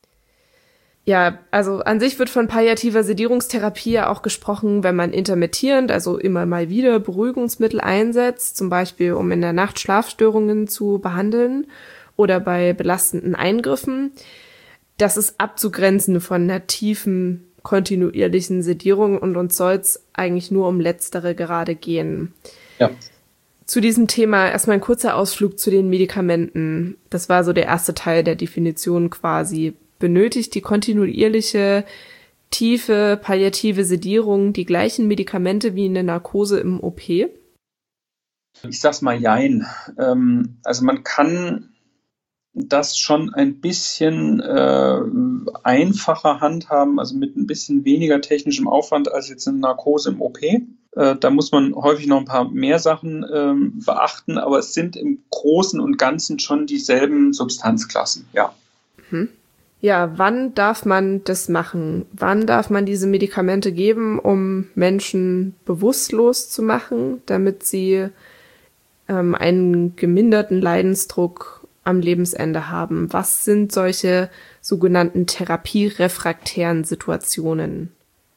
Ja, also an sich wird von palliativer Sedierungstherapie ja auch gesprochen, wenn man intermittierend, also immer mal wieder Beruhigungsmittel einsetzt, zum Beispiel um in der Nacht Schlafstörungen zu behandeln oder bei belastenden Eingriffen. Das ist abzugrenzen von einer tiefen, kontinuierlichen Sedierung und uns soll es eigentlich nur um letztere gerade gehen. Ja. Zu diesem Thema erstmal ein kurzer Ausflug zu den Medikamenten. Das war so der erste Teil der Definition quasi. Benötigt die kontinuierliche, tiefe, palliative Sedierung die gleichen Medikamente wie in der Narkose im O P? Ich sag's mal jein. Ähm, also man kann das schon ein bisschen äh, einfacher handhaben, also mit ein bisschen weniger technischem Aufwand als jetzt eine Narkose im O P. Äh, da muss man häufig noch ein paar mehr Sachen ähm, beachten, aber es sind im Großen und Ganzen schon dieselben Substanzklassen, ja. Mhm. Ja, wann darf man das machen? Wann darf man diese Medikamente geben, um Menschen bewusstlos zu machen, damit sie ähm, einen geminderten Leidensdruck am Lebensende haben? Was sind solche sogenannten therapierefraktären Situationen?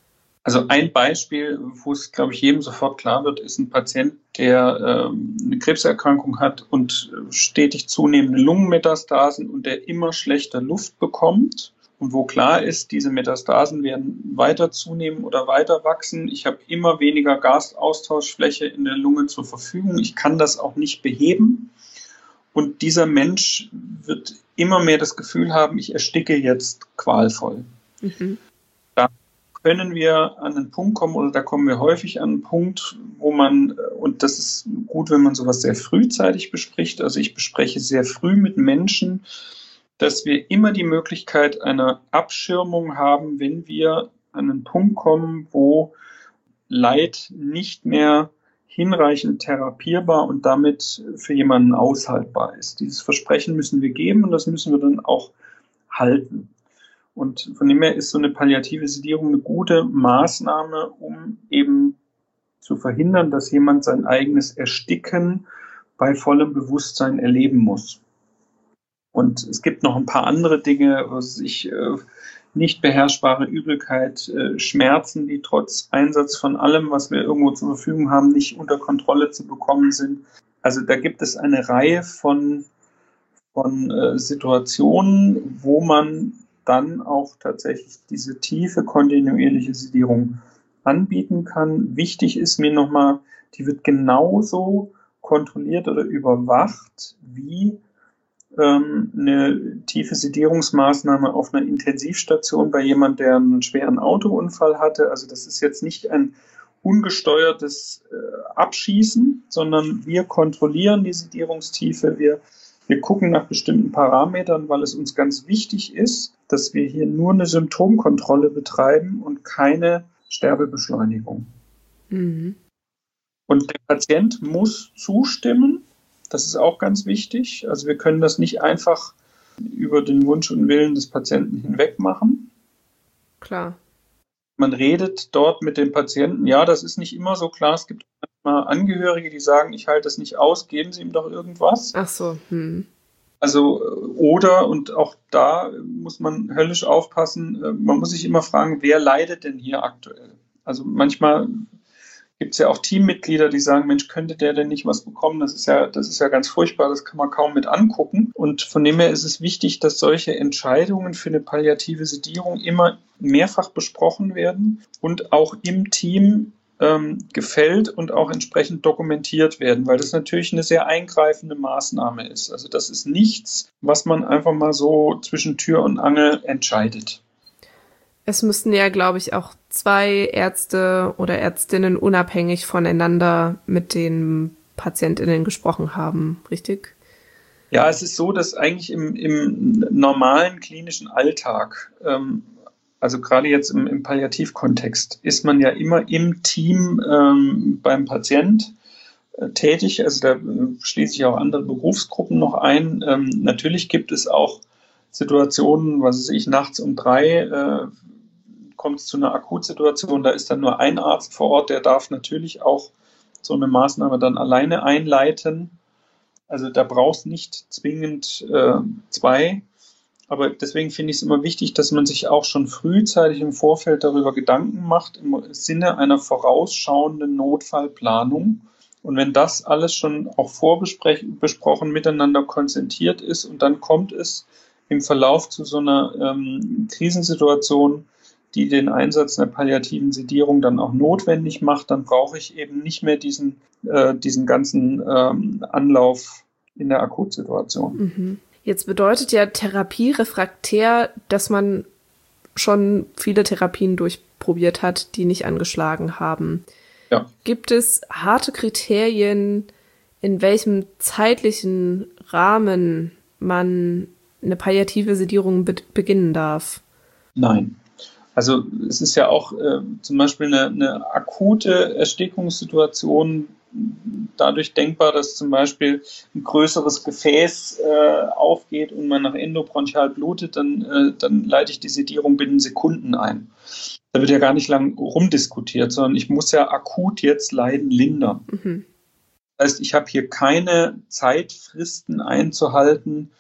Also ein Beispiel, wo es, glaube ich, jedem sofort klar wird, ist ein Patient, der ähm, eine Krebserkrankung hat und stetig zunehmende Lungenmetastasen und der immer schlechter Luft bekommt. Und wo klar ist, diese Metastasen werden weiter zunehmen oder weiter wachsen. Ich habe immer weniger Gasaustauschfläche in der Lunge zur Verfügung. Ich kann das auch nicht beheben. Und dieser Mensch wird immer mehr das Gefühl haben, ich ersticke jetzt qualvoll. Mhm. Da können wir an einen Punkt kommen, oder da kommen wir häufig an einen Punkt, wo man, und das ist gut, wenn man sowas sehr frühzeitig bespricht, also ich bespreche sehr früh mit Menschen, dass wir immer die Möglichkeit einer Abschirmung haben, wenn wir an einen Punkt kommen, wo Leid nicht mehr hinreichend therapierbar und damit für jemanden aushaltbar ist. Dieses Versprechen müssen wir geben und das müssen wir dann auch halten. Und von dem her ist so eine palliative Sedierung eine gute Maßnahme, um eben zu verhindern, dass jemand sein eigenes Ersticken bei vollem Bewusstsein erleben muss. Und es gibt noch ein paar andere Dinge, was ich äh, nicht beherrschbare Übelkeit, äh, Schmerzen, die trotz Einsatz von allem, was wir irgendwo zur Verfügung haben, nicht unter Kontrolle zu bekommen sind. Also da gibt es eine Reihe von, von äh, Situationen, wo man dann auch tatsächlich diese tiefe kontinuierliche Sedierung anbieten kann. Wichtig ist mir nochmal, die wird genauso kontrolliert oder überwacht wie eine tiefe Sedierungsmaßnahme auf einer Intensivstation bei jemand, der einen schweren Autounfall hatte. Also das ist jetzt nicht ein ungesteuertes Abschießen, sondern wir kontrollieren die Sedierungstiefe. Wir, wir gucken nach bestimmten Parametern, weil es uns ganz wichtig ist, dass wir hier nur eine Symptomkontrolle betreiben und keine Sterbebeschleunigung. Mhm. Und der Patient muss zustimmen. Das ist auch ganz wichtig. Also wir können das nicht einfach über den Wunsch und Willen des Patienten hinweg machen. Klar. Man redet dort mit dem Patienten. Ja, das ist nicht immer so klar. Es gibt manchmal Angehörige, die sagen, ich halte das nicht aus, geben Sie ihm doch irgendwas. Ach so. Hm. Also oder, und auch da muss man höllisch aufpassen, man muss sich immer fragen, wer leidet denn hier aktuell? Also manchmal gibt es ja auch Teammitglieder, die sagen, Mensch, könnte der denn nicht was bekommen? Das ist ja, das ist ja ganz furchtbar, das kann man kaum mit angucken. Und von dem her ist es wichtig, dass solche Entscheidungen für eine palliative Sedierung immer mehrfach besprochen werden und auch im Team ähm, gefällt und auch entsprechend dokumentiert werden, weil das natürlich eine sehr eingreifende Maßnahme ist. Also das ist nichts, was man einfach mal so zwischen Tür und Angel entscheidet. Es müssten ja, glaube ich, auch zwei Ärzte oder Ärztinnen unabhängig voneinander mit den PatientInnen gesprochen haben, richtig? Ja, es ist so, dass eigentlich im, im normalen klinischen Alltag, ähm, also gerade jetzt im, im Palliativkontext, ist man ja immer im Team ähm, beim Patient äh, tätig. Also da äh, schließe ich auch andere Berufsgruppen noch ein. Ähm, natürlich gibt es auch Situationen, was weiß ich, nachts um drei äh, kommt es zu einer Akutsituation, da ist dann nur ein Arzt vor Ort, der darf natürlich auch so eine Maßnahme dann alleine einleiten. Also da brauchst nicht zwingend äh, zwei. Aber deswegen finde ich es immer wichtig, dass man sich auch schon frühzeitig im Vorfeld darüber Gedanken macht, im Sinne einer vorausschauenden Notfallplanung. Und wenn das alles schon auch vorbesprochen miteinander konzentriert ist und dann kommt es im Verlauf zu so einer ähm, Krisensituation, die den Einsatz einer palliativen Sedierung dann auch notwendig macht, dann brauche ich eben nicht mehr diesen, äh, diesen ganzen ähm, Anlauf in der Akutsituation. Mhm. Jetzt bedeutet ja Therapie refraktär, dass man schon viele Therapien durchprobiert hat, die nicht angeschlagen haben. Ja. Gibt es harte Kriterien, in welchem zeitlichen Rahmen man eine palliative Sedierung be- beginnen darf? Nein. Also es ist ja auch äh, zum Beispiel eine, eine akute Erstickungssituation dadurch denkbar, dass zum Beispiel ein größeres Gefäß äh, aufgeht und man nach endobronchial blutet, dann, äh, dann leite ich die Sedierung binnen Sekunden ein. Da wird ja gar nicht lang rumdiskutiert, sondern ich muss ja akut jetzt Leiden lindern. Mhm. Das heißt, ich habe hier keine Zeitfristen einzuhalten,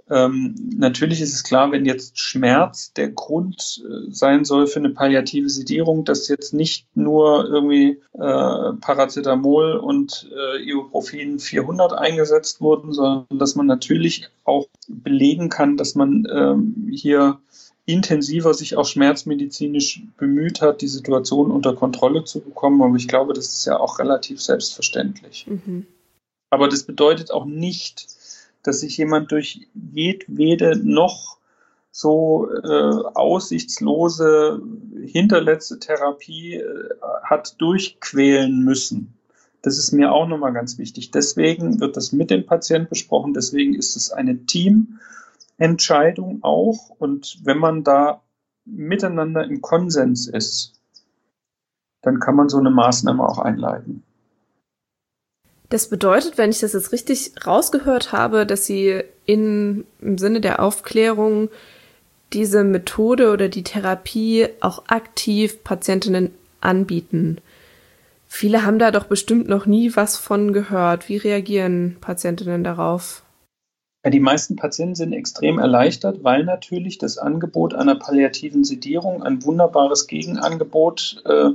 Ähm, natürlich ist es klar, wenn jetzt Schmerz der Grund äh, sein soll für eine palliative Sedierung, dass jetzt nicht nur irgendwie äh, Paracetamol und äh, Ibuprofen vierhundert eingesetzt wurden, sondern dass man natürlich auch belegen kann, dass man ähm, hier intensiver sich auch schmerzmedizinisch bemüht hat, die Situation unter Kontrolle zu bekommen. Aber ich glaube, das ist ja auch relativ selbstverständlich. Mhm. Aber das bedeutet auch nicht, dass sich jemand durch jedwede noch so äh, aussichtslose hinterletzte Therapie äh, hat durchquälen müssen. Das ist mir auch nochmal ganz wichtig. Deswegen wird das mit dem Patienten besprochen. Deswegen ist es eine Teamentscheidung auch. Und wenn man da miteinander im Konsens ist, dann kann man so eine Maßnahme auch einleiten. Das bedeutet, wenn ich das jetzt richtig rausgehört habe, dass Sie in, im Sinne der Aufklärung diese Methode oder die Therapie auch aktiv Patientinnen anbieten. Viele haben da doch bestimmt noch nie was von gehört. Wie reagieren Patientinnen darauf? Ja, die meisten Patienten sind extrem erleichtert, weil natürlich das Angebot einer palliativen Sedierung ein wunderbares Gegenangebot äh,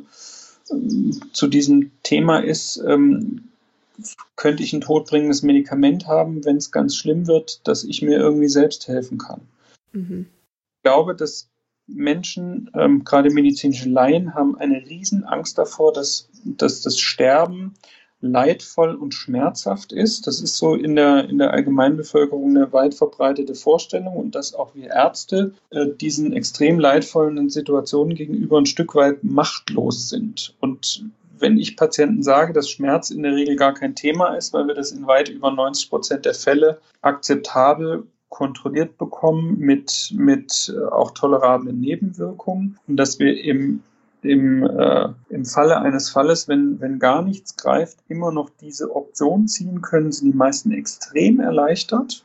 zu diesem Thema ist. Ähm, könnte ich ein todbringendes Medikament haben, wenn es ganz schlimm wird, dass ich mir irgendwie selbst helfen kann. Mhm. Ich glaube, dass Menschen, ähm, gerade medizinische Laien, haben eine riesen Angst davor, dass, dass das Sterben leidvoll und schmerzhaft ist. Das ist so in der, in der Allgemeinbevölkerung eine weit verbreitete Vorstellung und dass auch wir Ärzte äh, diesen extrem leidvollen Situationen gegenüber ein Stück weit machtlos sind. Und wenn ich Patienten sage, dass Schmerz in der Regel gar kein Thema ist, weil wir das in weit über neunzig Prozent der Fälle akzeptabel kontrolliert bekommen mit, mit auch tolerablen Nebenwirkungen und dass wir im, im, äh, im Falle eines Falles, wenn, wenn gar nichts greift, immer noch diese Option ziehen können, sind die meisten extrem erleichtert.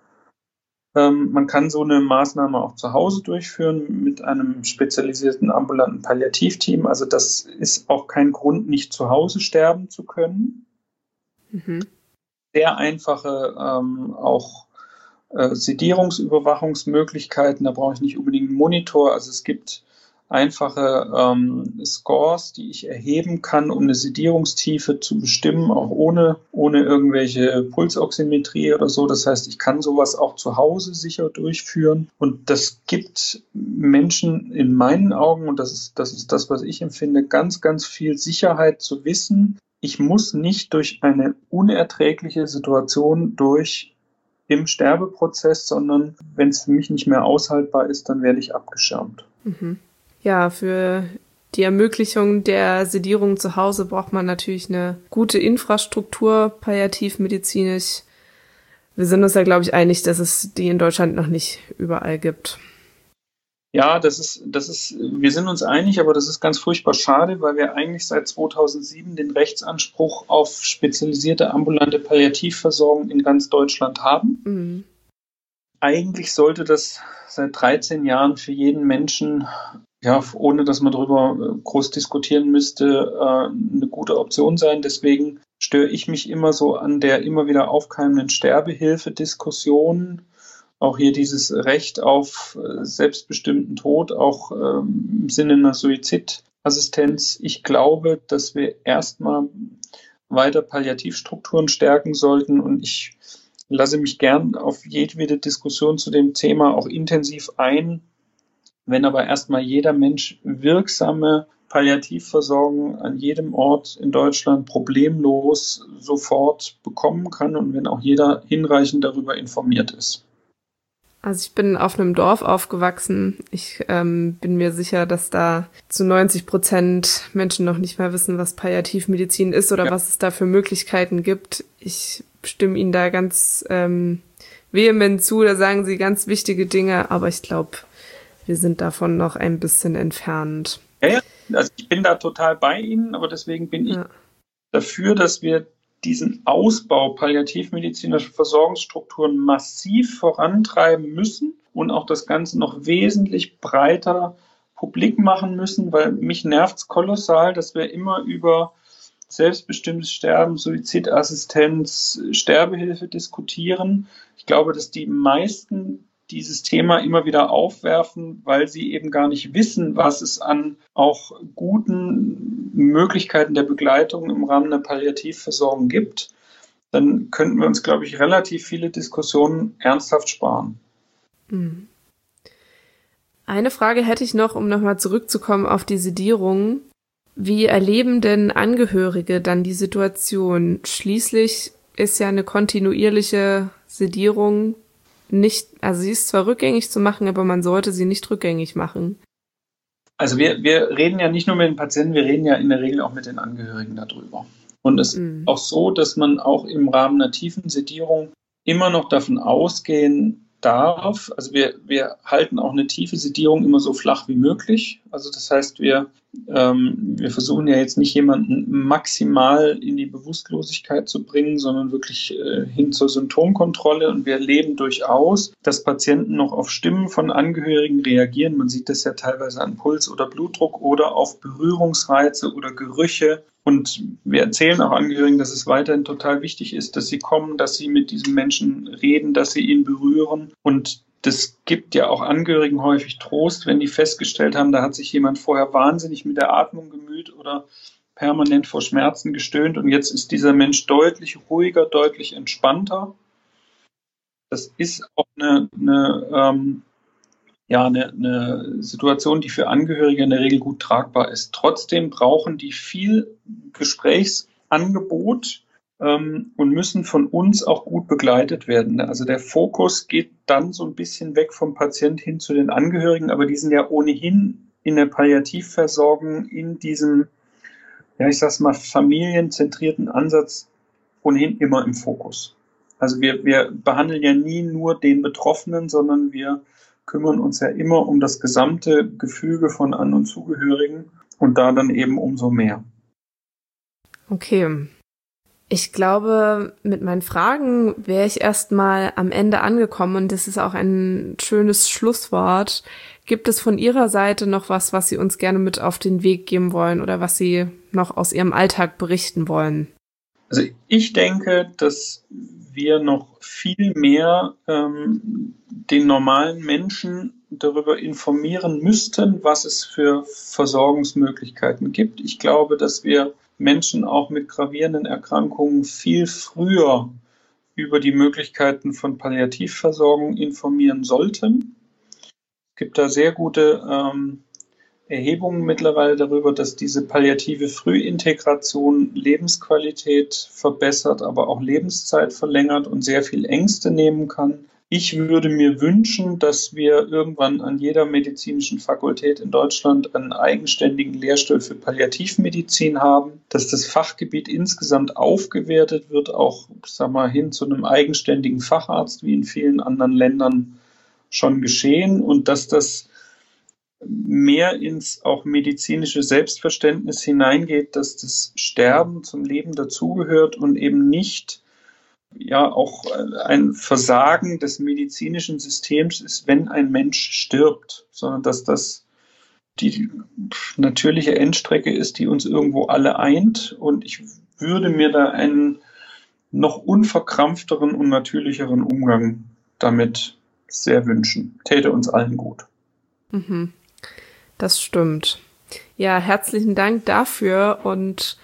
Ähm, man kann so eine Maßnahme auch zu Hause durchführen mit einem spezialisierten ambulanten Palliativteam. Also das ist auch kein Grund, nicht zu Hause sterben zu können. Mhm. Sehr einfache ähm, auch äh, Sedierungsüberwachungsmöglichkeiten. Da brauche ich nicht unbedingt einen Monitor. Also es gibt einfache ähm, Scores, die ich erheben kann, um eine Sedierungstiefe zu bestimmen, auch ohne, ohne irgendwelche Pulsoximetrie oder so. Das heißt, ich kann sowas auch zu Hause sicher durchführen. Und das gibt Menschen in meinen Augen, und das ist, das ist das, was ich empfinde, ganz, ganz viel Sicherheit zu wissen. Ich muss nicht durch eine unerträgliche Situation durch im Sterbeprozess, sondern wenn es für mich nicht mehr aushaltbar ist, dann werde ich abgeschirmt. Mhm. Ja, für die Ermöglichung der Sedierung zu Hause braucht man natürlich eine gute Infrastruktur, palliativmedizinisch. Wir sind uns ja, glaube ich, einig, dass es die in Deutschland noch nicht überall gibt. Ja, das ist, das ist, wir sind uns einig, aber das ist ganz furchtbar schade, weil wir eigentlich seit zweitausendsieben den Rechtsanspruch auf spezialisierte ambulante Palliativversorgung in ganz Deutschland haben. Mhm. Eigentlich sollte das seit dreizehn Jahren für jeden Menschen, ja, ohne dass man darüber groß diskutieren müsste, eine gute Option sein. Deswegen störe ich mich immer so an der immer wieder aufkeimenden Sterbehilfe-Diskussion. Auch hier dieses Recht auf selbstbestimmten Tod, auch im Sinne einer Suizidassistenz. Ich glaube, dass wir erstmal weiter Palliativstrukturen stärken sollten und ich lasse mich gern auf jedwede Diskussion zu dem Thema auch intensiv ein. Wenn aber erstmal jeder Mensch wirksame Palliativversorgung an jedem Ort in Deutschland problemlos sofort bekommen kann und wenn auch jeder hinreichend darüber informiert ist. Also ich bin auf einem Dorf aufgewachsen. Ich ähm, bin mir sicher, dass da zu neunzig Prozent Menschen noch nicht mal wissen, was Palliativmedizin ist oder ja. was es da für Möglichkeiten gibt. Ich stimme Ihnen da ganz ähm, vehement zu. Da sagen Sie ganz wichtige Dinge, aber ich glaube, wir sind davon noch ein bisschen entfernt. Ja, ja. Also ich bin da total bei Ihnen, aber deswegen bin ich ja. dafür, dass wir diesen Ausbau palliativmedizinischer Versorgungsstrukturen massiv vorantreiben müssen und auch das Ganze noch wesentlich breiter publik machen müssen, weil mich nervt es kolossal, dass wir immer über selbstbestimmtes Sterben, Suizidassistenz, Sterbehilfe diskutieren. Ich glaube, dass die meisten dieses Thema immer wieder aufwerfen, weil sie eben gar nicht wissen, was es an auch guten Möglichkeiten der Begleitung im Rahmen der Palliativversorgung gibt. Dann könnten wir uns, glaube ich, relativ viele Diskussionen ernsthaft sparen. Eine Frage hätte ich noch, um nochmal zurückzukommen auf die Sedierung. Wie erleben denn Angehörige dann die Situation? Schließlich ist ja eine kontinuierliche Sedierung nicht, also sie ist zwar rückgängig zu machen, aber man sollte sie nicht rückgängig machen. Also wir, wir reden ja nicht nur mit den Patienten, wir reden ja in der Regel auch mit den Angehörigen darüber. Und es mm. ist auch so, dass man auch im Rahmen einer tiefen Sedierung immer noch davon ausgehen darf, also wir, wir halten auch eine tiefe Sedierung immer so flach wie möglich. Also das heißt, wir, ähm, wir versuchen ja jetzt nicht jemanden maximal in die Bewusstlosigkeit zu bringen, sondern wirklich äh, hin zur Symptomkontrolle. Und wir erleben durchaus, dass Patienten noch auf Stimmen von Angehörigen reagieren. Man sieht das ja teilweise an Puls oder Blutdruck oder auf Berührungsreize oder Gerüche. Und wir erzählen auch Angehörigen, dass es weiterhin total wichtig ist, dass sie kommen, dass sie mit diesem Menschen reden, dass sie ihn berühren. Und das gibt ja auch Angehörigen häufig Trost, wenn die festgestellt haben, da hat sich jemand vorher wahnsinnig mit der Atmung gemüht oder permanent vor Schmerzen gestöhnt. Und jetzt ist dieser Mensch deutlich ruhiger, deutlich entspannter. Das ist auch eine, eine ähm, Ja, eine, eine Situation, die für Angehörige in der Regel gut tragbar ist. Trotzdem brauchen die viel Gesprächsangebot ähm, und müssen von uns auch gut begleitet werden. Also der Fokus geht dann so ein bisschen weg vom Patient hin zu den Angehörigen, aber die sind ja ohnehin in der Palliativversorgung in diesem, ja, ich sag's mal, familienzentrierten Ansatz ohnehin immer im Fokus. Also wir, wir behandeln ja nie nur den Betroffenen, sondern wir kümmern uns ja immer um das gesamte Gefüge von An- und Zugehörigen und da dann eben umso mehr. Okay. Ich glaube, mit meinen Fragen wäre ich erstmal am Ende angekommen und das ist auch ein schönes Schlusswort. Gibt es von Ihrer Seite noch was, was Sie uns gerne mit auf den Weg geben wollen oder was Sie noch aus Ihrem Alltag berichten wollen? Also ich denke, dass wir noch viel mehr ähm, den normalen Menschen darüber informieren müssten, was es für Versorgungsmöglichkeiten gibt. Ich glaube, dass wir Menschen auch mit gravierenden Erkrankungen viel früher über die Möglichkeiten von Palliativversorgung informieren sollten. Es gibt da sehr gute ähm, Erhebungen mittlerweile darüber, dass diese palliative Frühintegration Lebensqualität verbessert, aber auch Lebenszeit verlängert und sehr viel Ängste nehmen kann. Ich würde mir wünschen, dass wir irgendwann an jeder medizinischen Fakultät in Deutschland einen eigenständigen Lehrstuhl für Palliativmedizin haben, dass das Fachgebiet insgesamt aufgewertet wird, auch, sag mal, hin zu einem eigenständigen Facharzt, wie in vielen anderen Ländern schon geschehen, und dass das mehr ins auch medizinische Selbstverständnis hineingeht, dass das Sterben zum Leben dazugehört und eben nicht ja auch ein Versagen des medizinischen Systems ist, wenn ein Mensch stirbt, sondern dass das die natürliche Endstrecke ist, die uns irgendwo alle eint. Und ich würde mir da einen noch unverkrampfteren und natürlicheren Umgang damit sehr wünschen. Täte uns allen gut. Mhm. Das stimmt. Ja, herzlichen Dank dafür und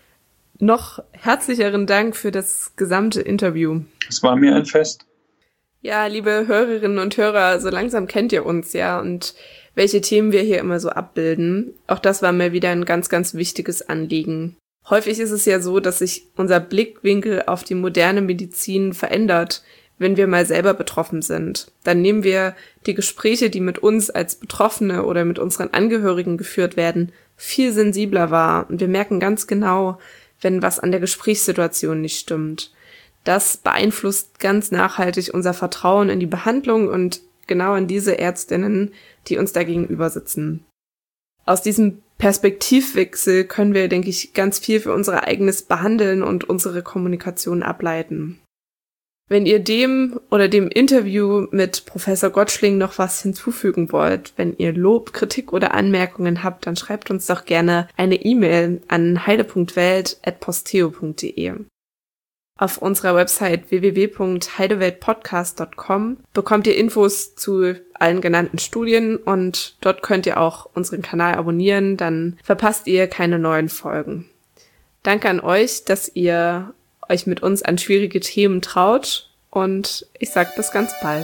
noch herzlicheren Dank für das gesamte Interview. Es war mir ein Fest. Ja, liebe Hörerinnen und Hörer, so langsam kennt ihr uns ja und welche Themen wir hier immer so abbilden. Auch das war mir wieder ein ganz, ganz wichtiges Anliegen. Häufig ist es ja so, dass sich unser Blickwinkel auf die moderne Medizin verändert, wenn wir mal selber betroffen sind. Dann nehmen wir die Gespräche, die mit uns als Betroffene oder mit unseren Angehörigen geführt werden, viel sensibler wahr. Und wir merken ganz genau, wenn was an der Gesprächssituation nicht stimmt. Das beeinflusst ganz nachhaltig unser Vertrauen in die Behandlung und genau in diese Ärztinnen, die uns da gegenüber sitzen. Aus diesem Perspektivwechsel können wir, denke ich, ganz viel für unser eigenes Behandeln und unsere Kommunikation ableiten. Wenn ihr dem oder dem Interview mit Professor Gottschling noch was hinzufügen wollt, wenn ihr Lob, Kritik oder Anmerkungen habt, dann schreibt uns doch gerne eine E-Mail an heide punkt welt at posteo punkt de. Auf unserer Website w w w punkt heideweltpodcast punkt com bekommt ihr Infos zu allen genannten Studien und dort könnt ihr auch unseren Kanal abonnieren, dann verpasst ihr keine neuen Folgen. Danke an euch, dass ihr euch mit uns an schwierige Themen traut und ich sag bis ganz bald.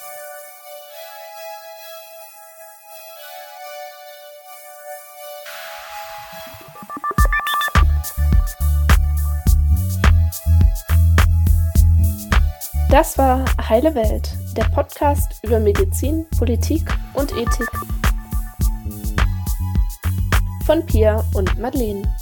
Das war Heile Welt, der Podcast über Medizin, Politik und Ethik. Von Pia und Madeleine.